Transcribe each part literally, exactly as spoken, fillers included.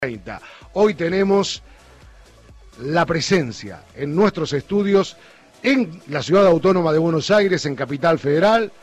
treinta. Hoy tenemos la presencia en nuestros estudios en la Ciudad Autónoma de Buenos Aires, en Capital Federal,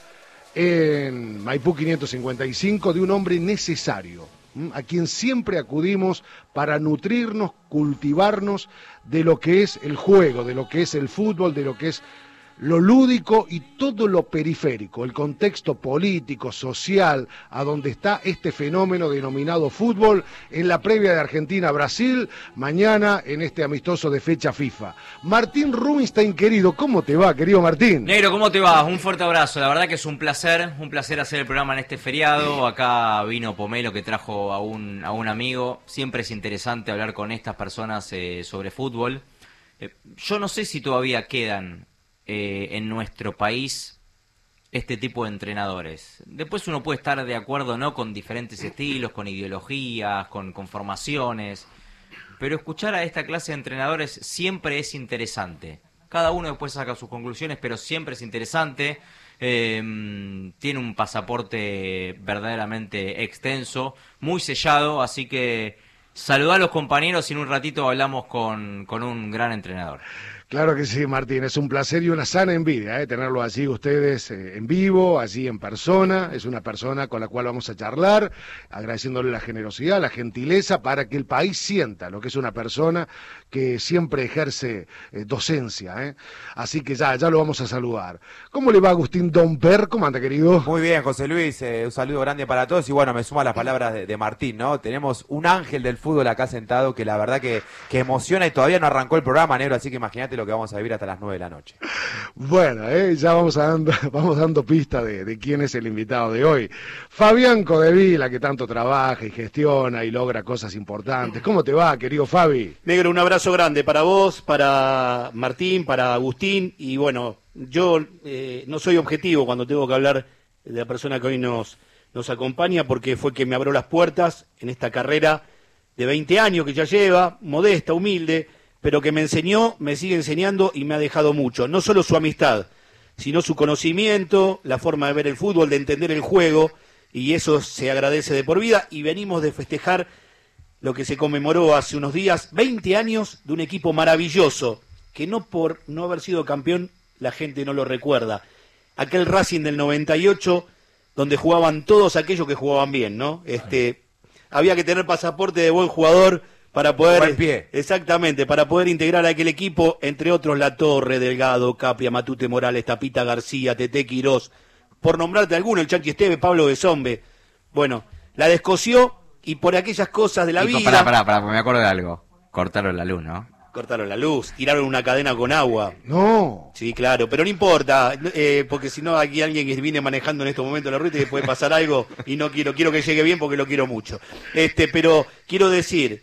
en Maipú quinientos cincuenta y cinco, de un hombre necesario, a quien siempre acudimos para nutrirnos, cultivarnos de lo que es el juego, de lo que es el fútbol, de lo que es lo lúdico y todo lo periférico, el contexto político, social, a donde está este fenómeno denominado fútbol, en la previa de Argentina-Brasil, mañana en este amistoso de fecha FIFA. Martín Rubinstein, querido, ¿cómo te va, querido Martín? Negro, ¿cómo te va? Un fuerte abrazo, la verdad que es un placer, un placer hacer el programa en este feriado. Acá vino Pomelo, que trajo a un, a un amigo. Siempre es interesante hablar con estas personas eh, sobre fútbol. Eh, yo no sé si todavía quedan Eh, en nuestro país este tipo de entrenadores. Después uno puede estar de acuerdo, ¿no?, con diferentes estilos, con ideologías, con, con formaciones, pero escuchar a esta clase de entrenadores siempre es interesante. Cada uno después saca sus conclusiones, pero siempre es interesante. Eh, tiene un pasaporte verdaderamente extenso, muy sellado, así que saludá a los compañeros y en un ratito hablamos con, con un gran entrenador. Claro que sí, Martín, es un placer y una sana envidia, ¿eh? tenerlo allí ustedes eh, en vivo, allí en persona. Es una persona con la cual vamos a charlar, agradeciéndole la generosidad, la gentileza, para que el país sienta lo que es una persona que siempre ejerce eh, docencia. ¿eh? Así que ya, ya lo vamos a saludar. ¿Cómo le va Agustín Domper? ¿Cómo anda, querido? Muy bien, José Luis, eh, un saludo grande para todos y bueno, me suma las palabras de, de Martín, ¿no? Tenemos un ángel del fútbol acá sentado que la verdad que, que emociona y todavía no arrancó el programa, negro, así que imagínate lo que vamos a vivir hasta las nueve de la noche. Bueno, eh, ya vamos dando, vamos dando pista de, de quién es el invitado de hoy. Fabián Codevila, que tanto trabaja y gestiona y logra cosas importantes. ¿Cómo te va, querido Fabi? Negro, un abrazo grande para vos, para Martín, para Agustín. Y bueno, yo eh, no soy objetivo cuando tengo que hablar de la persona que hoy nos, nos acompaña, porque fue quien me abrió las puertas en esta carrera de veinte años que ya lleva, modesta, humilde, pero que me enseñó, me sigue enseñando y me ha dejado mucho. No solo su amistad, sino su conocimiento, la forma de ver el fútbol, de entender el juego, y eso se agradece de por vida. Y venimos de festejar lo que se conmemoró hace unos días, veinte años de un equipo maravilloso, que no por no haber sido campeón la gente no lo recuerda. Aquel Racing del noventa y ocho, donde jugaban todos aquellos que jugaban bien, ¿no? Este, había que tener pasaporte de buen jugador para poder, buen pie. Exactamente, para poder integrar a aquel equipo, entre otros La Torre, Delgado, Capria, Matute Morales, Tapita García, Tete Quirós, por nombrarte alguno, el Chanqui Esteve, Pablo Besombe. Bueno, la descosió y por aquellas cosas de la Hijo, vida... Pará, pará, pará, me acuerdo de algo. Cortaron la luz, ¿no? Cortaron la luz, tiraron una cadena con agua. No. Sí, claro, pero no importa, eh, porque si no aquí alguien que viene manejando en estos momentos la ruta y puede pasar algo y no quiero, quiero que llegue bien porque lo quiero mucho. Este, pero quiero decir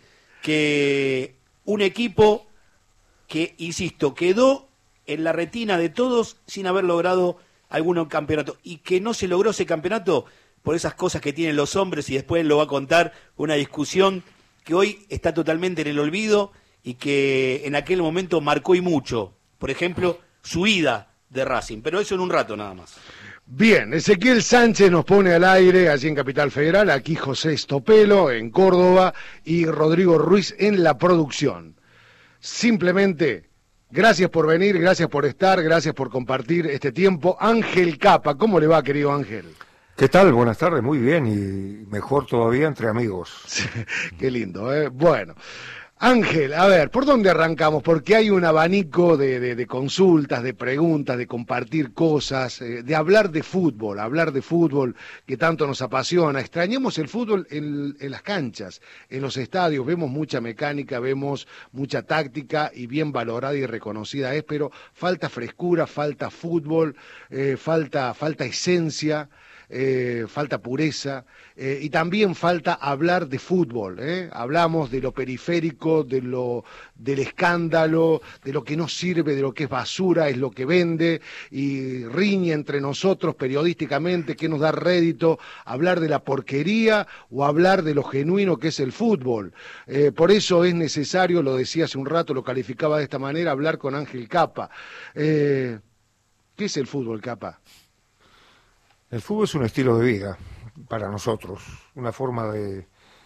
que un equipo que, insisto, quedó en la retina de todos sin haber logrado algún campeonato, y que no se logró ese campeonato por esas cosas que tienen los hombres, y después lo va a contar, una discusión que hoy está totalmente en el olvido y que en aquel momento marcó y mucho. Por ejemplo, su ida de Racing, pero eso en un rato nada más. Bien, Ezequiel Sánchez nos pone al aire allí en Capital Federal, aquí José Estopelo en Córdoba y Rodrigo Ruiz en la producción. Simplemente, gracias por venir, gracias por estar, gracias por compartir este tiempo. Ángel Capa, ¿cómo le va, querido Ángel? ¿Qué tal? Buenas tardes, muy bien y mejor todavía entre amigos. Sí, qué lindo, ¿eh? Bueno. Ángel, a ver, ¿por dónde arrancamos? Porque hay un abanico de, de, de consultas, de preguntas, de compartir cosas, eh, de hablar de fútbol, hablar de fútbol que tanto nos apasiona. Extrañamos el fútbol en, en las canchas, en los estadios, vemos mucha mecánica, vemos mucha táctica y bien valorada y reconocida es, pero falta frescura, falta fútbol, eh, falta, falta esencia. Eh, falta pureza eh, y también falta hablar de fútbol, ¿eh? Hablamos de lo periférico, de lo del escándalo, de lo que no sirve, de lo que es basura, es lo que vende y riñe entre nosotros periodísticamente, que nos da rédito, hablar de la porquería o hablar de lo genuino que es el fútbol. Eh, por eso es necesario, lo decía hace un rato, lo calificaba de esta manera, hablar con Ángel Capa. Eh, ¿Qué es el fútbol, Capa? El fútbol es un estilo de vida para nosotros, una forma de,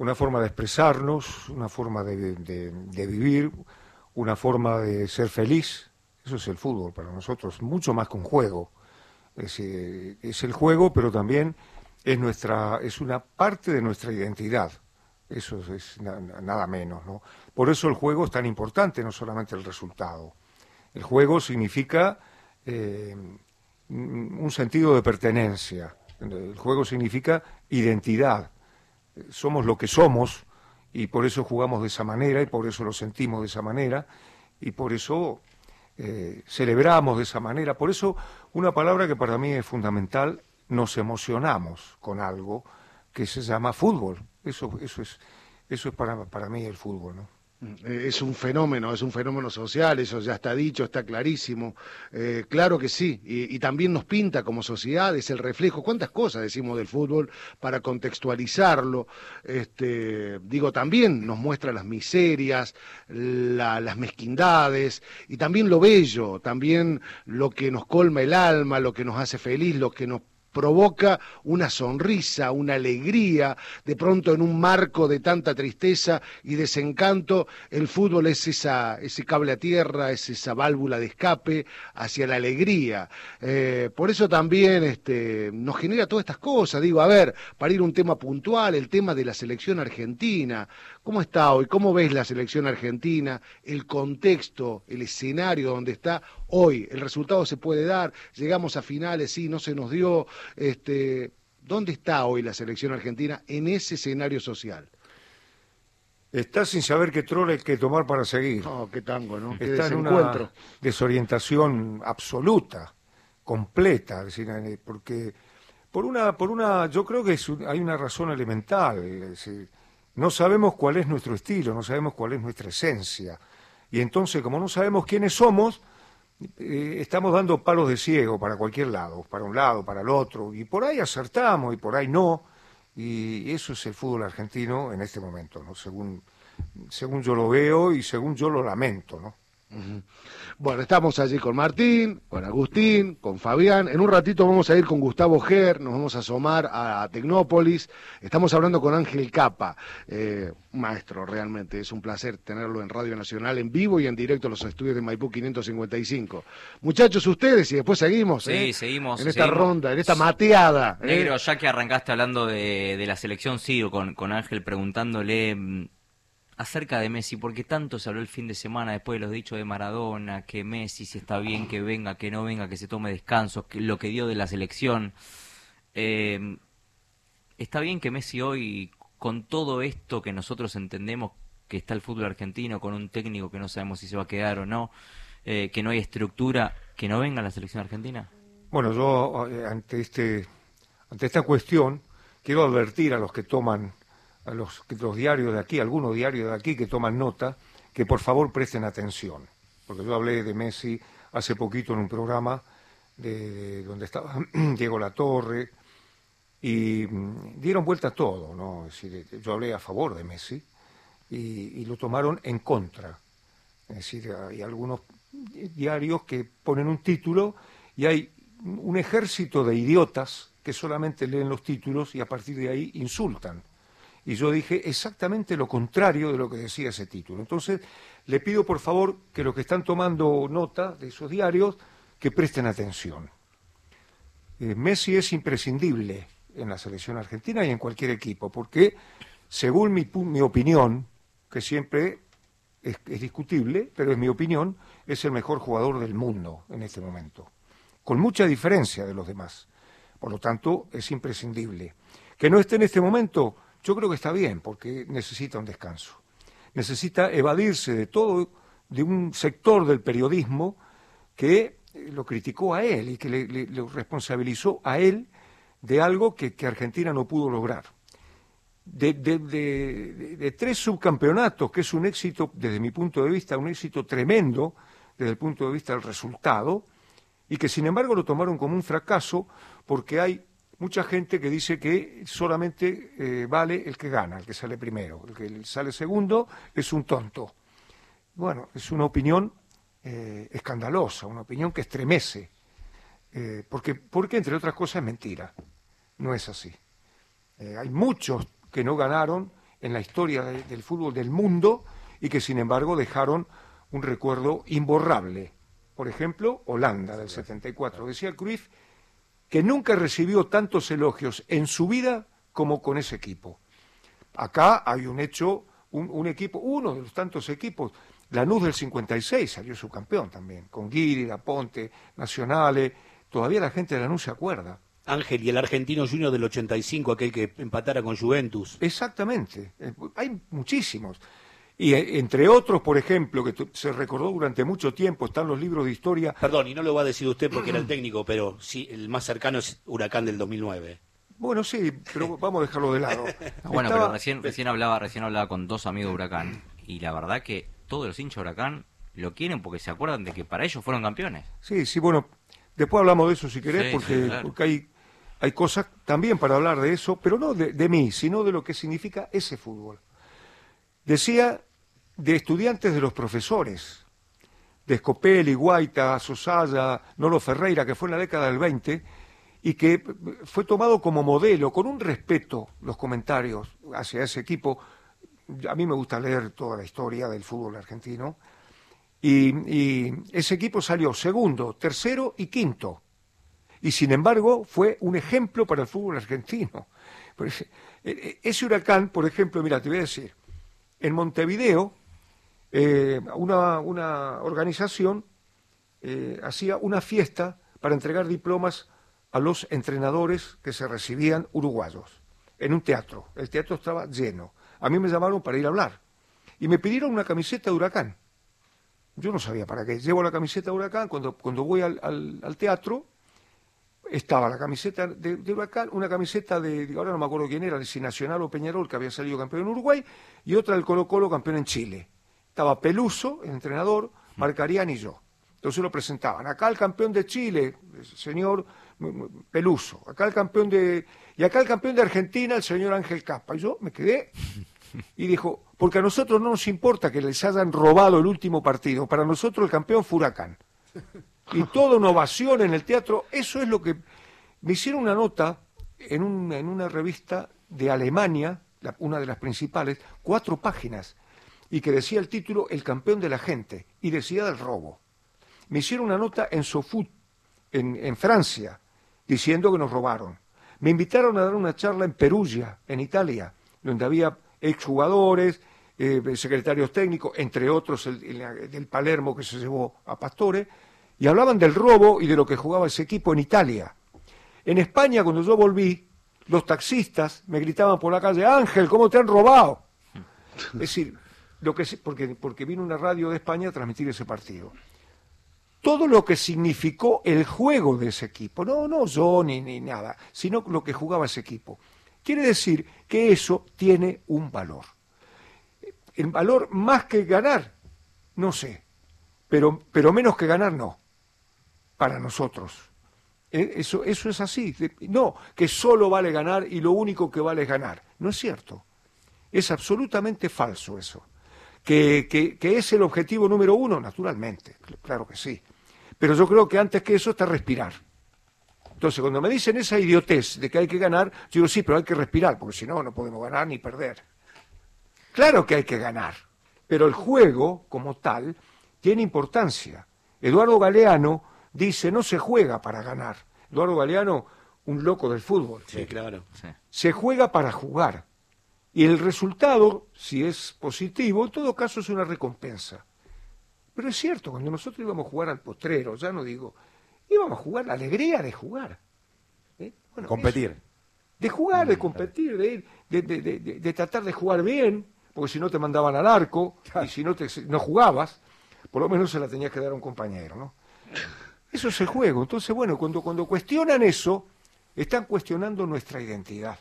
una forma de expresarnos, una forma de, de, de vivir, una forma de ser feliz. Eso es el fútbol para nosotros, mucho más que un juego. Es, eh, es el juego, pero también es nuestra, es una parte de nuestra identidad. Eso es, es na, nada menos, ¿no? Por eso el juego es tan importante, no solamente el resultado. El juego significa eh, un sentido de pertenencia. El juego significa identidad. Somos lo que somos y por eso jugamos de esa manera y por eso lo sentimos de esa manera y por eso eh, celebramos de esa manera. Por eso una palabra que para mí es fundamental, nos emocionamos con algo que se llama fútbol. Eso, eso es, eso es para, para mí el fútbol, ¿no? Es un fenómeno, es un fenómeno social, eso ya está dicho, está clarísimo. Eh, claro que sí, y, y también nos pinta como sociedad, es el reflejo. ¿Cuántas cosas decimos del fútbol para contextualizarlo? Este, digo, también nos muestra las miserias, la, las mezquindades, y también lo bello, también lo que nos colma el alma, lo que nos hace feliz, lo que nos provoca una sonrisa, una alegría. De pronto en un marco de tanta tristeza y desencanto, el fútbol es esa, ese cable a tierra, es esa válvula de escape hacia la alegría. Eh, por eso también este, nos genera todas estas cosas. Digo, a ver, para ir a un tema puntual, el tema de la selección argentina. ¿Cómo está hoy? ¿Cómo ves la selección argentina? El contexto, el escenario donde está hoy. El resultado se puede dar, llegamos a finales, sí, no se nos dio. Este, ¿Dónde está hoy la selección argentina en ese escenario social? Está sin saber qué troll hay que tomar para seguir. No, qué tango, ¿no? Qué Está en una desorientación absoluta, completa, es decir, porque por una, por una, yo creo que es un, hay una razón elemental, es decir, no sabemos cuál es nuestro estilo, no sabemos cuál es nuestra esencia, y entonces como no sabemos quiénes somos, Eh, estamos dando palos de ciego para cualquier lado, para un lado, para el otro, y por ahí acertamos y por ahí no, y eso es el fútbol argentino en este momento, ¿no? Según, según yo lo veo y según yo lo lamento, ¿no? Uh-huh. Bueno, estamos allí con Martín, con Agustín, con Fabián. En un ratito vamos a ir con Gustavo Ger, nos vamos a asomar a, a Tecnópolis. Estamos hablando con Ángel Capa, eh, maestro, realmente. Es un placer tenerlo en Radio Nacional, en vivo y en directo a los estudios de Maipú quinientos cincuenta y cinco. Muchachos, ustedes, y después seguimos. Sí, ¿eh? seguimos. En esta seguimos. ronda, en esta mateada. Negro, ¿eh? ya que arrancaste hablando de, de la selección, sigo con, con Ángel preguntándole acerca de Messi, porque tanto se habló el fin de semana después de los dichos de Maradona, que Messi, si está bien, que venga, que no venga, que se tome descansos, que lo que dio de la selección. Eh, ¿Está bien que Messi hoy, con todo esto que nosotros entendemos que está el fútbol argentino, con un técnico que no sabemos si se va a quedar o no, eh, que no hay estructura, que no venga la selección argentina? Bueno, yo ante, este, ante esta cuestión quiero advertir a los que toman a los, los diarios de aquí, algunos diarios de aquí que toman nota, que por favor presten atención, porque yo hablé de Messi hace poquito en un programa de, de donde estaba Diego Latorre y mmm, dieron vuelta a todo, ¿no? Es decir, yo hablé a favor de Messi y, y lo tomaron en contra. Es decir, hay algunos diarios que ponen un título y hay un ejército de idiotas que solamente leen los títulos y a partir de ahí insultan. Y yo dije exactamente lo contrario de lo que decía ese título. Entonces, le pido por favor que los que están tomando nota de esos diarios, que presten atención. Eh, Messi es imprescindible en la selección argentina y en cualquier equipo, porque según mi, mi opinión, que siempre es, es discutible, pero es mi opinión, es el mejor jugador del mundo en este momento, con mucha diferencia de los demás. Por lo tanto, es imprescindible. Que no esté en este momento, yo creo que está bien, porque necesita un descanso. Necesita evadirse de todo, de un sector del periodismo que lo criticó a él y que le, le, le responsabilizó a él de algo que, que Argentina no pudo lograr. De, de, de, de, de tres subcampeonatos, que es un éxito, desde mi punto de vista, un éxito tremendo, desde el punto de vista del resultado, y que sin embargo lo tomaron como un fracaso, porque hay mucha gente que dice que solamente eh, vale el que gana, el que sale primero. El que sale segundo es un tonto. Bueno, es una opinión eh, escandalosa, una opinión que estremece. Eh, porque, porque, entre otras cosas, es mentira. No es así. Eh, hay muchos que no ganaron en la historia de, del fútbol del mundo y que sin embargo dejaron un recuerdo imborrable. Por ejemplo, Holanda del setenta y cuatro. Decía Cruyff que nunca recibió tantos elogios en su vida como con ese equipo. Acá hay un hecho, un, un equipo, uno de los tantos equipos, Lanús del cincuenta y seis salió subcampeón también, con Guiri, Ponte, Nacionales, todavía la gente de Lanús se acuerda. Ángel, y el Argentino Junior del ochenta y cinco, aquel que empatara con Juventus. Exactamente, hay muchísimos. Y entre otros, por ejemplo, que se recordó durante mucho tiempo, están los libros de historia. Perdón, y no lo va a decir usted porque era el técnico, pero sí, el más cercano es Huracán del dos mil nueve. Bueno, sí, pero vamos a dejarlo de lado. No, bueno, Estaba... pero recién, recién, hablaba, recién hablaba con dos amigos de Huracán, y la verdad que todos los hinchas de Huracán lo quieren porque se acuerdan de que para ellos fueron campeones. Sí, sí, bueno, después hablamos de eso si querés, Sí, porque, sí, claro. porque hay, hay cosas también para hablar de eso, pero no de, de mí, sino de lo que significa ese fútbol. Decía de estudiantes de los profesores, de Scopelli, Guaita, Sosaya, Nolo Ferreira, que fue en la década del veinte, y que fue tomado como modelo, con un respeto, los comentarios hacia ese equipo. A mí me gusta leer toda la historia del fútbol argentino, y, y ese equipo salió segundo, tercero y quinto, y sin embargo fue un ejemplo para el fútbol argentino. Ese Huracán, por ejemplo, mira, te voy a decir, en Montevideo, eh, una, una organización eh, hacía una fiesta para entregar diplomas a los entrenadores que se recibían uruguayos, en un teatro. El teatro estaba lleno. A mí me llamaron para ir a hablar y me pidieron una camiseta de Huracán. Yo no sabía para qué. Llevo la camiseta de Huracán, cuando, cuando voy al, al, al teatro, estaba la camiseta de, de Huracán, una camiseta de, de, ahora no me acuerdo quién era, de si Nacional o Peñarol, que había salido campeón en Uruguay, y otra del Colo Colo, campeón en Chile. Estaba Peluso, el entrenador, Marcarián y yo. Entonces lo presentaban. Acá el campeón de Chile, el señor Peluso. Acá el campeón de... Y acá el campeón de Argentina, el señor Ángel Capa. Y yo me quedé y dijo, porque a nosotros no nos importa que les hayan robado el último partido. Para nosotros el campeón fue Huracán. Y toda una ovación en el teatro. Eso es lo que... Me hicieron una nota en, un, en una revista de Alemania, la, una de las principales, cuatro páginas, y que decía el título El campeón de la gente, y decía del robo. Me hicieron una nota en Sofut, en, en Francia, diciendo que nos robaron. Me invitaron a dar una charla en Perugia, en Italia, donde había exjugadores, eh, secretarios técnicos, entre otros el, el, del Palermo que se llevó a Pastore, y hablaban del robo y de lo que jugaba ese equipo en Italia. En España, cuando yo volví, los taxistas me gritaban por la calle, Ángel, ¿cómo te han robado? Es decir, lo que porque, porque vino una radio de España a transmitir ese partido. Todo lo que significó el juego de ese equipo, no, no yo ni, ni nada, sino lo que jugaba ese equipo. Quiere decir que eso tiene un valor. El valor más que ganar, no sé, pero, pero menos que ganar no, para nosotros. Eso, eso es así. No, que solo vale ganar y lo único que vale es ganar. No es cierto. Es absolutamente falso eso. ¿Que, que, que es el objetivo número uno? Naturalmente, claro que sí. Pero yo creo que antes que eso está respirar. Entonces, cuando me dicen esa idiotez de que hay que ganar, yo digo, sí, pero hay que respirar, porque si no, no podemos ganar ni perder. Claro que hay que ganar, pero el juego, como tal, tiene importancia. Eduardo Galeano dice, no se juega para ganar. Eduardo Galeano, un loco del fútbol. Sí, claro. Sí. Se juega para jugar. Y el resultado, si es positivo, en todo caso es una recompensa. Pero es cierto, cuando nosotros íbamos a jugar al potrero, ya no digo, íbamos a jugar la alegría de jugar. ¿Eh? Bueno, competir. Eso, de jugar, de competir, de, ir, de, de, de, de, de tratar de jugar bien, porque si no te mandaban al arco, y si no, te, no jugabas, por lo menos se la tenías que dar a un compañero, ¿no? Eso es el juego. Entonces, bueno, cuando, cuando cuestionan eso, están cuestionando nuestra identidad.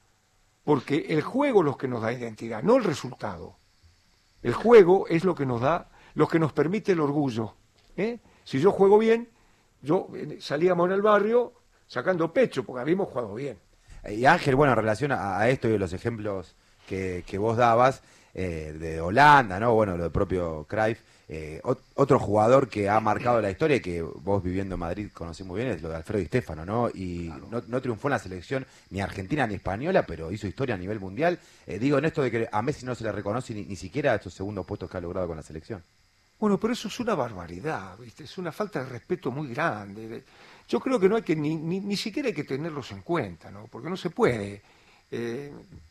Porque el juego es lo que nos da identidad, no el resultado. El juego es lo que nos da, lo que nos permite el orgullo. ¿eh? Si yo juego bien, yo salíamos en el barrio sacando pecho, porque habíamos jugado bien. Y Ángel, bueno, en relación a, a esto y a los ejemplos que, que vos dabas, eh, de Holanda, ¿no? Bueno, lo del propio Cruyff. Eh, ot- otro jugador que ha marcado la historia y que vos viviendo en Madrid conocés muy bien es lo de Alfredo Di Stéfano, ¿no? Y no, no triunfó en la selección ni argentina ni española, pero hizo historia a nivel mundial. Eh, digo, en esto de que a Messi no se le reconoce ni, ni siquiera estos segundos puestos que ha logrado con la selección. Bueno, pero eso es una barbaridad, ¿viste? Es una falta de respeto muy grande. Yo creo que no hay que, ni, ni, ni siquiera hay que tenerlos en cuenta, ¿no? Porque no se puede eh,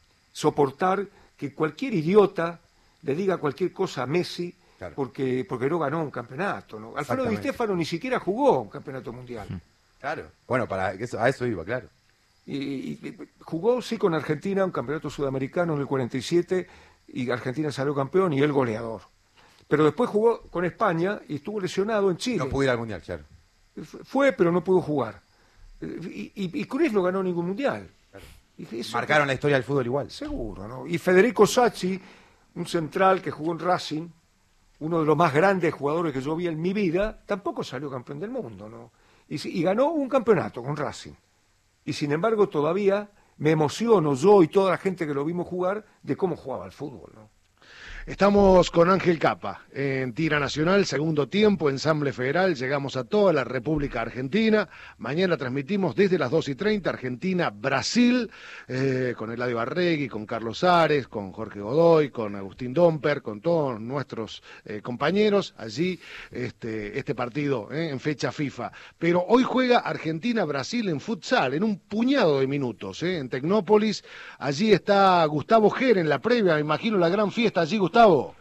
soportar que cualquier idiota le diga cualquier cosa a Messi. Claro. Porque, porque no ganó un campeonato, ¿no? Alfredo Di Stéfano ni siquiera jugó un campeonato mundial. Claro. Bueno, para eso, a eso iba, claro. Y, y jugó, sí, con Argentina un campeonato sudamericano en el cuarenta y siete y Argentina salió campeón y él goleador. Pero después jugó con España y estuvo lesionado en Chile. No pudo ir al mundial, claro. Fue, pero no pudo jugar. Y, y, y Cruyff no ganó ningún mundial. Claro. Y eso, marcaron la historia del fútbol igual. Seguro, ¿no? Y Federico Sacchi, un central que jugó en Racing, uno de los más grandes jugadores que yo vi en mi vida, tampoco salió campeón del mundo, ¿no? Y, y ganó un campeonato con Racing. Y sin embargo todavía me emociono yo y toda la gente que lo vimos jugar de cómo jugaba el fútbol, ¿no? Estamos con Ángel Capa en Tira Nacional, segundo tiempo, ensamble federal, llegamos a toda la República Argentina. Mañana transmitimos desde las dos y treinta Argentina-Brasil, eh, con Eladio Barregui, con Carlos Ares, con Jorge Godoy, con Agustín Domper, con todos nuestros eh, compañeros. Allí este, este partido eh, en fecha FIFA. Pero hoy juega Argentina-Brasil en futsal, en un puñado de minutos, eh, en Tecnópolis. Allí está Gustavo Ger en la previa, me imagino la gran fiesta allí, Gustavo. Gustavo.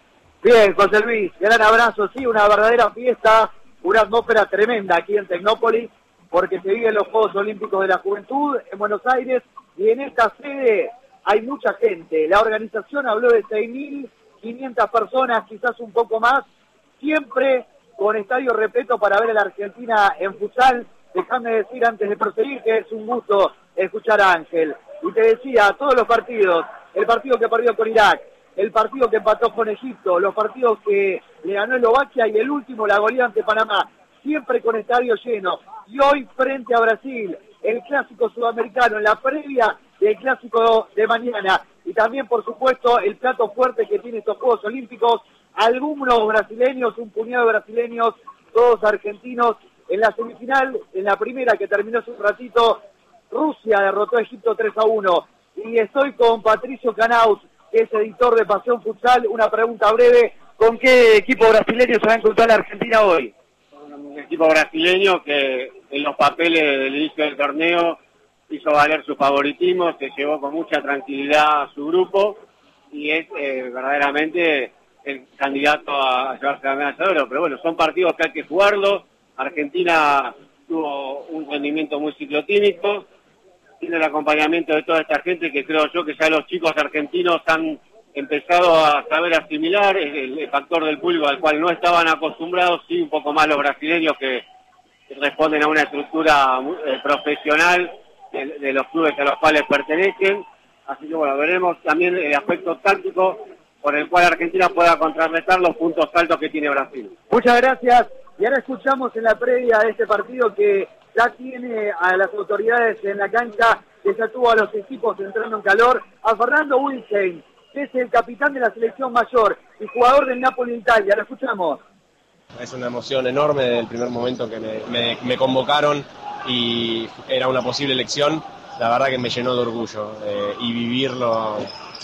Bien, José Luis, gran abrazo, sí, una verdadera fiesta, una atmósfera tremenda aquí en Tecnópolis, porque se viven los Juegos Olímpicos de la Juventud en Buenos Aires, y en esta sede hay mucha gente. La organización habló de seis mil quinientas personas, quizás un poco más, siempre con estadio repleto para ver a la Argentina en futsal. Déjame decir antes de proseguir que es un gusto escuchar a Ángel. Y te decía, todos los partidos, el partido que perdió con Irak, el partido que empató con Egipto, los partidos que le ganó Eslovaquia y el último, la goleada ante Panamá, siempre con estadio lleno. Y hoy frente a Brasil, el clásico sudamericano, en la previa del clásico de mañana. Y también, por supuesto, el plato fuerte que tiene estos Juegos Olímpicos. Algunos brasileños, un puñado de brasileños, todos argentinos. En la semifinal, en la primera que terminó hace un ratito, Rusia derrotó a Egipto tres a uno. Y estoy con Patricio Canaus, que es editor de Pasión Futsal. Una pregunta breve, ¿con qué equipo brasileño se va a encontrar la Argentina hoy? Un equipo brasileño que en los papeles del inicio del torneo hizo valer su favoritismo, se llevó con mucha tranquilidad a su grupo y es eh, verdaderamente el candidato a llevarse la medalla de oro. Pero bueno, son partidos que hay que jugarlos. Argentina tuvo un rendimiento muy ciclotímico, tiene el acompañamiento de toda esta gente que creo yo que ya los chicos argentinos han empezado a saber asimilar, el, el factor del público al cual no estaban acostumbrados, sí, un poco más los brasileños que, que responden a una estructura eh, profesional de, de los clubes a los cuales pertenecen. Así que bueno, veremos también el aspecto táctico por el cual Argentina pueda contrarrestar los puntos altos que tiene Brasil. Muchas gracias. Y ahora escuchamos en la previa de este partido que ya tiene a las autoridades en la cancha, que ya tuvo a los equipos entrando en calor, a Fernando Wilstein, que es el capitán de la selección mayor y jugador del Napoli de Italia. Lo escuchamos. Es una emoción enorme desde el primer momento que me, me, me convocaron y era una posible elección. La verdad que me llenó de orgullo eh, y vivirlo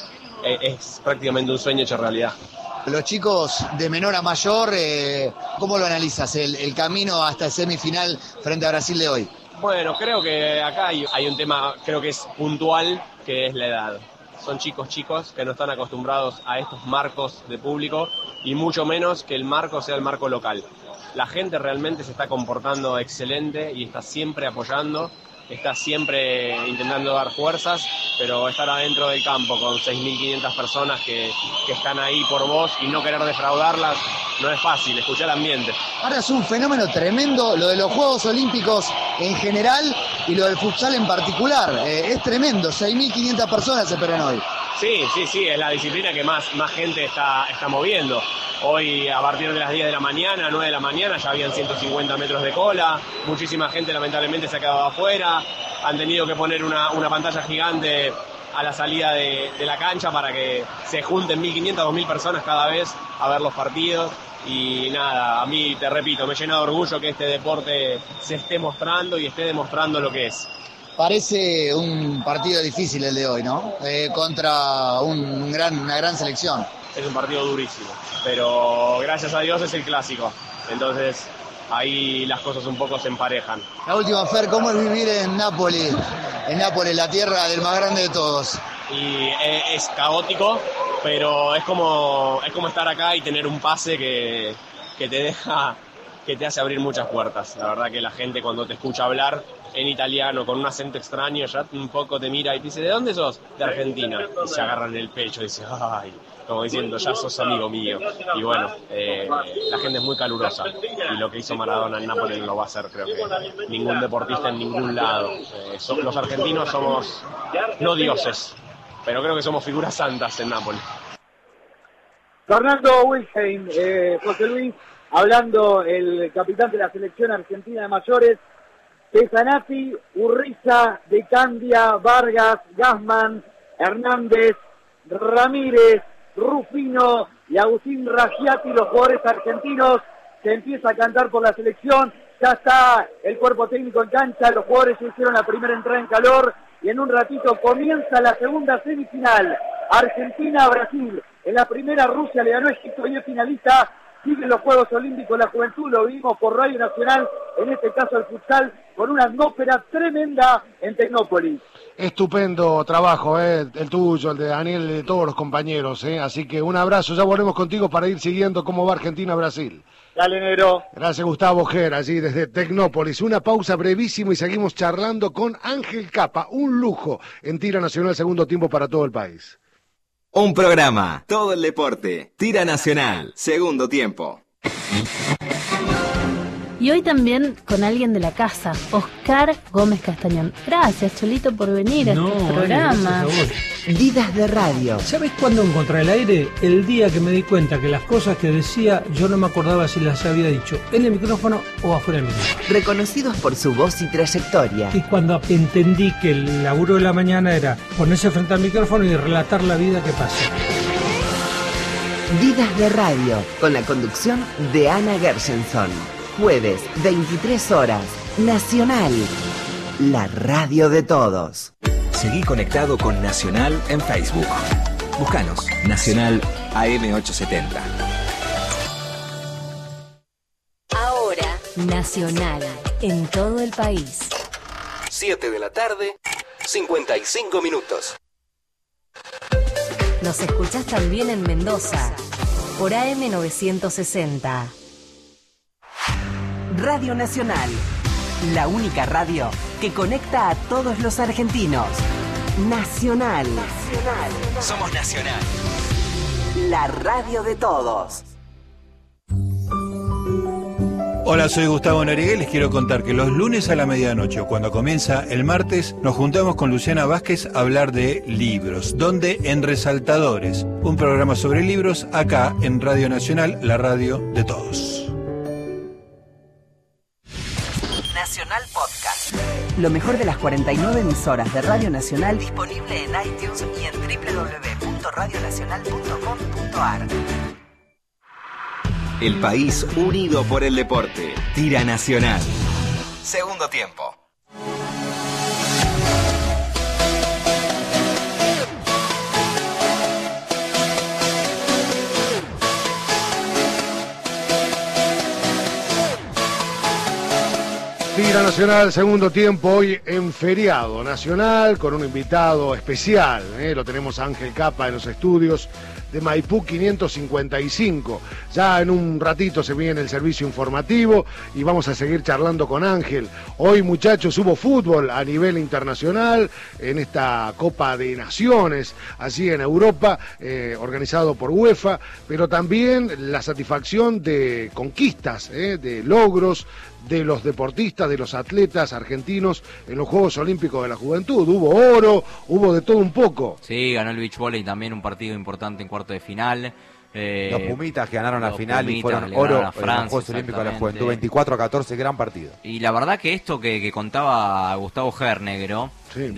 eh, es prácticamente un sueño hecho realidad. Los chicos de menor a mayor, eh, ¿cómo lo analizas el, el camino hasta el semifinal frente a Brasil de hoy? Bueno, creo que acá hay, hay un tema, creo que es puntual, que es la edad. Son chicos chicos que no están acostumbrados a estos marcos de público y mucho menos que el marco sea el marco local. La gente realmente se está comportando excelente y está siempre apoyando, está siempre intentando dar fuerzas, pero estar adentro del campo con seis mil quinientas personas que, que están ahí por vos y no querer defraudarlas no es fácil, escuchar el ambiente. Ahora es un fenómeno tremendo lo de los Juegos Olímpicos en general y lo del futsal en particular. Eh, es tremendo, seis mil quinientas personas se esperan hoy. Sí, sí, sí, es la disciplina que más, más gente está, está moviendo. Hoy a partir de las diez de la mañana, nueve de la mañana, ya habían ciento cincuenta metros de cola, muchísima gente lamentablemente se ha quedado afuera, han tenido que poner una, una pantalla gigante a la salida de, de la cancha para que se junten mil quinientas, dos mil personas cada vez a ver los partidos. Y nada, a mí, te repito, me llena de orgullo que este deporte se esté mostrando y esté demostrando lo que es. Parece un partido difícil el de hoy, ¿no? Eh, contra un gran, una gran selección. Es un partido durísimo, pero gracias a Dios es el clásico. Entonces ahí las cosas un poco se emparejan. La última, Fer, ¿cómo es vivir en Nápoles? En Nápoles, la tierra del más grande de todos. Y es, es caótico, pero es como, es como estar acá y tener un pase que, que te deja, que te hace abrir muchas puertas. La verdad que la gente cuando te escucha hablar en italiano con un acento extraño ya un poco te mira y te dice, ¿de dónde sos? De Argentina. Y se agarran el pecho y dice, ay, como diciendo, ya sos amigo mío. Y bueno, eh, la gente es muy calurosa y lo que hizo Maradona en Nápoles lo va a hacer, creo que ningún deportista en ningún lado. Eh, so, los argentinos somos no dioses, pero creo que somos figuras santas en Nápoles. Fernando Wilhelm, eh, José Luis, hablando el capitán de la selección argentina de mayores, Pesanati, Urriza, De Candia, Vargas, Gassman, Hernández, Ramírez, Rufino y Agustín Raggiati, los jugadores argentinos. Se empieza a cantar por la selección, ya está el cuerpo técnico en cancha, los jugadores ya hicieron la primera entrada en calor y en un ratito comienza la segunda semifinal. Argentina-Brasil, en la primera Rusia le ganó a Egipto y es finalista. Siguen los Juegos Olímpicos de la Juventud, lo vimos por Radio Nacional, en este caso el futsal, con una atmósfera tremenda en Tecnópolis. Estupendo trabajo, eh, el tuyo, el de Daniel, el de todos los compañeros, eh. Así que un abrazo, ya volvemos contigo para ir siguiendo cómo va Argentina-Brasil. Dale, negro. Gracias, Gustavo Gera, allí desde Tecnópolis. Una pausa brevísima y seguimos charlando con Ángel Capa, un lujo en Tira Nacional, segundo tiempo para todo el país. Un programa, todo el deporte, Tira Nacional, segundo tiempo. Y hoy también con alguien de la casa, Oscar Gómez Castañón. Gracias, Cholito, por venir a no, este programa. Vidas de radio. ¿Sabes cuándo encontré el aire? El día que me di cuenta que las cosas que decía yo no me acordaba si las había dicho en el micrófono o afuera del micrófono. Reconocidos por su voz y trayectoria. Y cuando entendí que el laburo de la mañana era ponerse frente al micrófono y relatar la vida que pasa. Vidas de radio, con la conducción de Ana Gershenson. Jueves, veintitrés horas, Nacional, la radio de todos. Seguí conectado con Nacional en Facebook. Búscanos, Nacional A M ochocientos setenta. Ahora, Nacional, en todo el país. siete de la tarde, cincuenta y cinco minutos. Nos escuchás también en Mendoza, por A M novecientos sesenta. Radio Nacional, la única radio que conecta a todos los argentinos. Nacional. Nacional. Somos Nacional. La radio de todos. Hola, soy Gustavo Noriega y les quiero contar que los lunes a la medianoche, o cuando comienza el martes, nos juntamos con Luciana Vázquez a hablar de libros. ¿Dónde? En Resaltadores, un programa sobre libros acá en Radio Nacional, la radio de todos. Nacional Podcast. Lo mejor de las cuarenta y nueve emisoras de Radio Nacional disponible en iTunes y en doble u doble u doble u punto radio nacional punto com punto a r. El país unido por el deporte. Tira Nacional. Segundo tiempo. Tira Nacional, segundo tiempo, hoy en feriado nacional, con un invitado especial, ¿eh? Lo tenemos a Ángel Capa en los estudios de Maipú quinientos cincuenta y cinco. Ya en un ratito se viene el servicio informativo y vamos a seguir charlando con Ángel. Hoy, muchachos, hubo fútbol a nivel internacional en esta Copa de Naciones, así en Europa, eh, organizado por UEFA, pero también la satisfacción de conquistas, eh, de logros de los deportistas, de los atletas argentinos en los Juegos Olímpicos de la Juventud. Hubo oro, hubo de todo un poco. Sí, ganó el beach volley también, un partido importante en cuarto de final. Eh, los Pumitas que ganaron la final Pumitas, y fueron le oro ganaron a en Francia, los Juegos Olímpicos de la exactamente. Juventud, veinticuatro a catorce, gran partido. Y la verdad que esto que, que contaba Gustavo Gernegro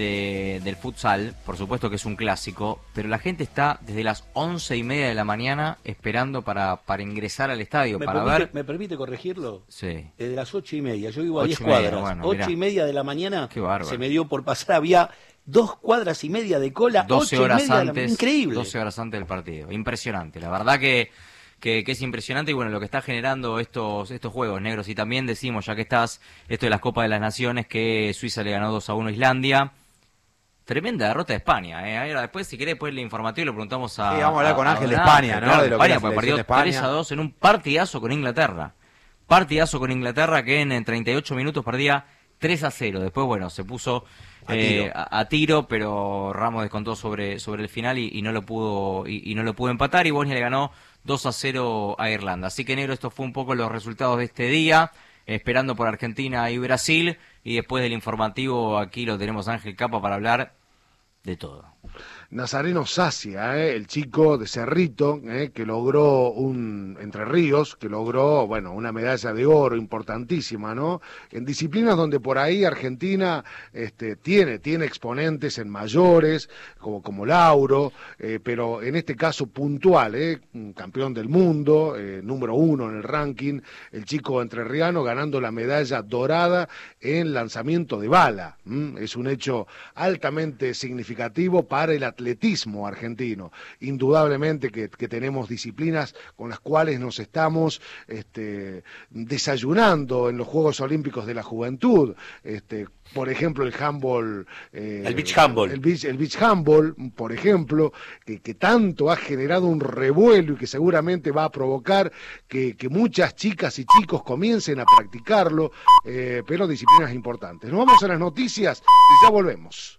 de, del futsal, por supuesto que es un clásico, pero la gente está desde las once y media de la mañana esperando para, para ingresar al estadio, ¿Me para permite, ver... ¿Me permite corregirlo? Sí. Desde las ocho y media, yo vivo a Ocho diez y media, cuadras. bueno, ocho mirá. y media de la mañana Qué bárbaro. se me dio por pasar, había dos cuadras y media de cola, doce ocho y horas media de la- antes, increíble. doce horas antes del partido. Impresionante. La verdad que, que, que es impresionante y bueno, lo que está generando estos, estos juegos negros. Y también decimos, ya que estás, esto de las Copas de las Naciones, que Suiza le ganó dos a uno a Islandia. Tremenda derrota de España, ¿eh? Ahora después, si querés, después el informativo lo preguntamos a... Sí, vamos a hablar con Ángel de Ángel, España, ¿no? claro, De lo que España, es la porque selección perdió de España. tres a dos en un partidazo con Inglaterra. Partidazo con Inglaterra que en, en treinta y ocho minutos perdía tres a cero. Después, bueno, se puso A eh, tiro. a, a tiro, pero Ramos descontó sobre, sobre el final y, y no lo pudo y, y no lo pudo empatar. Y Bosnia le ganó dos a cero a Irlanda. Así que, negro, esto fue un poco los resultados de este día. Esperando por Argentina y Brasil. Y después del informativo, aquí lo tenemos a Ángel Capa para hablar de todo. Nazareno Sacia, ¿eh? El chico de Cerrito, ¿eh? Que logró un Entre Ríos, que logró, bueno, una medalla de oro importantísima, ¿no? En disciplinas donde por ahí Argentina este, tiene, tiene exponentes en mayores, como, como Lauro, eh, pero en este caso puntual, ¿eh? Un campeón del mundo, eh, número uno en el ranking, el chico entrerriano ganando la medalla dorada en lanzamiento de bala. ¿m? Es un hecho altamente significativo para el atletismo argentino. Indudablemente que, que tenemos disciplinas con las cuales nos estamos este, desayunando en los Juegos Olímpicos de la Juventud. Este, por ejemplo, el handball... Eh, El beach handball. El beach, el beach handball, por ejemplo, que, que tanto ha generado un revuelo y que seguramente va a provocar que, que muchas chicas y chicos comiencen a practicarlo, eh, pero disciplinas importantes. Nos vamos a las noticias y ya volvemos.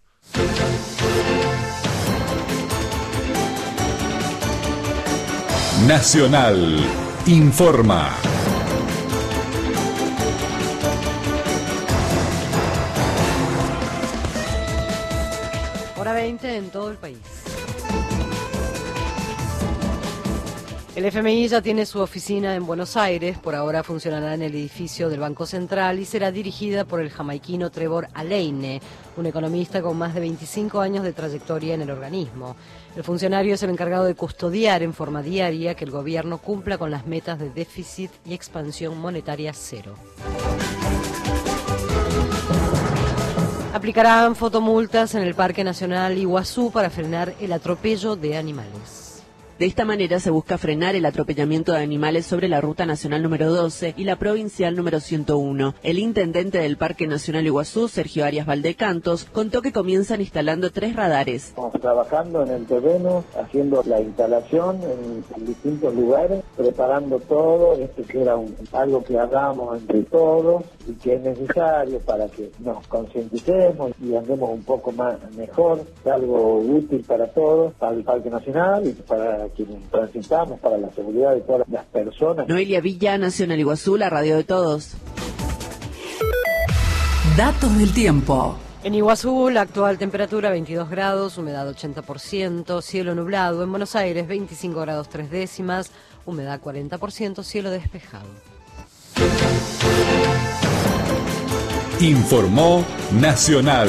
Nacional informa. Hora veinte en todo el país. El F M I ya tiene su oficina en Buenos Aires, por ahora funcionará en el edificio del Banco Central y será dirigida por el jamaiquino Trevor Aleine, un economista con más de veinticinco años de trayectoria en el organismo. El funcionario es el encargado de custodiar en forma diaria que el gobierno cumpla con las metas de déficit y expansión monetaria cero. Aplicarán fotomultas en el Parque Nacional Iguazú para frenar el atropello de animales. De esta manera se busca frenar el atropellamiento de animales sobre la Ruta Nacional número doce y la Provincial número ciento uno. El intendente del Parque Nacional Iguazú, Sergio Arias Valdecantos, contó que comienzan instalando tres radares. Estamos trabajando en el terreno, haciendo la instalación en, en distintos lugares, preparando todo, esto que era un, algo que hagamos entre todos y que es necesario para que nos concienticemos y andemos un poco más mejor, es algo útil para todos, para el Parque Nacional y para quienes transitamos, para la seguridad de todas las personas. Noelia Villa, Nacional Iguazú, la radio de todos. Datos del tiempo. En Iguazú, la actual temperatura veintidós grados, humedad ochenta por ciento, cielo nublado. En Buenos Aires, veinticinco grados tres décimas, humedad cuarenta por ciento, cielo despejado. Informó Nacional.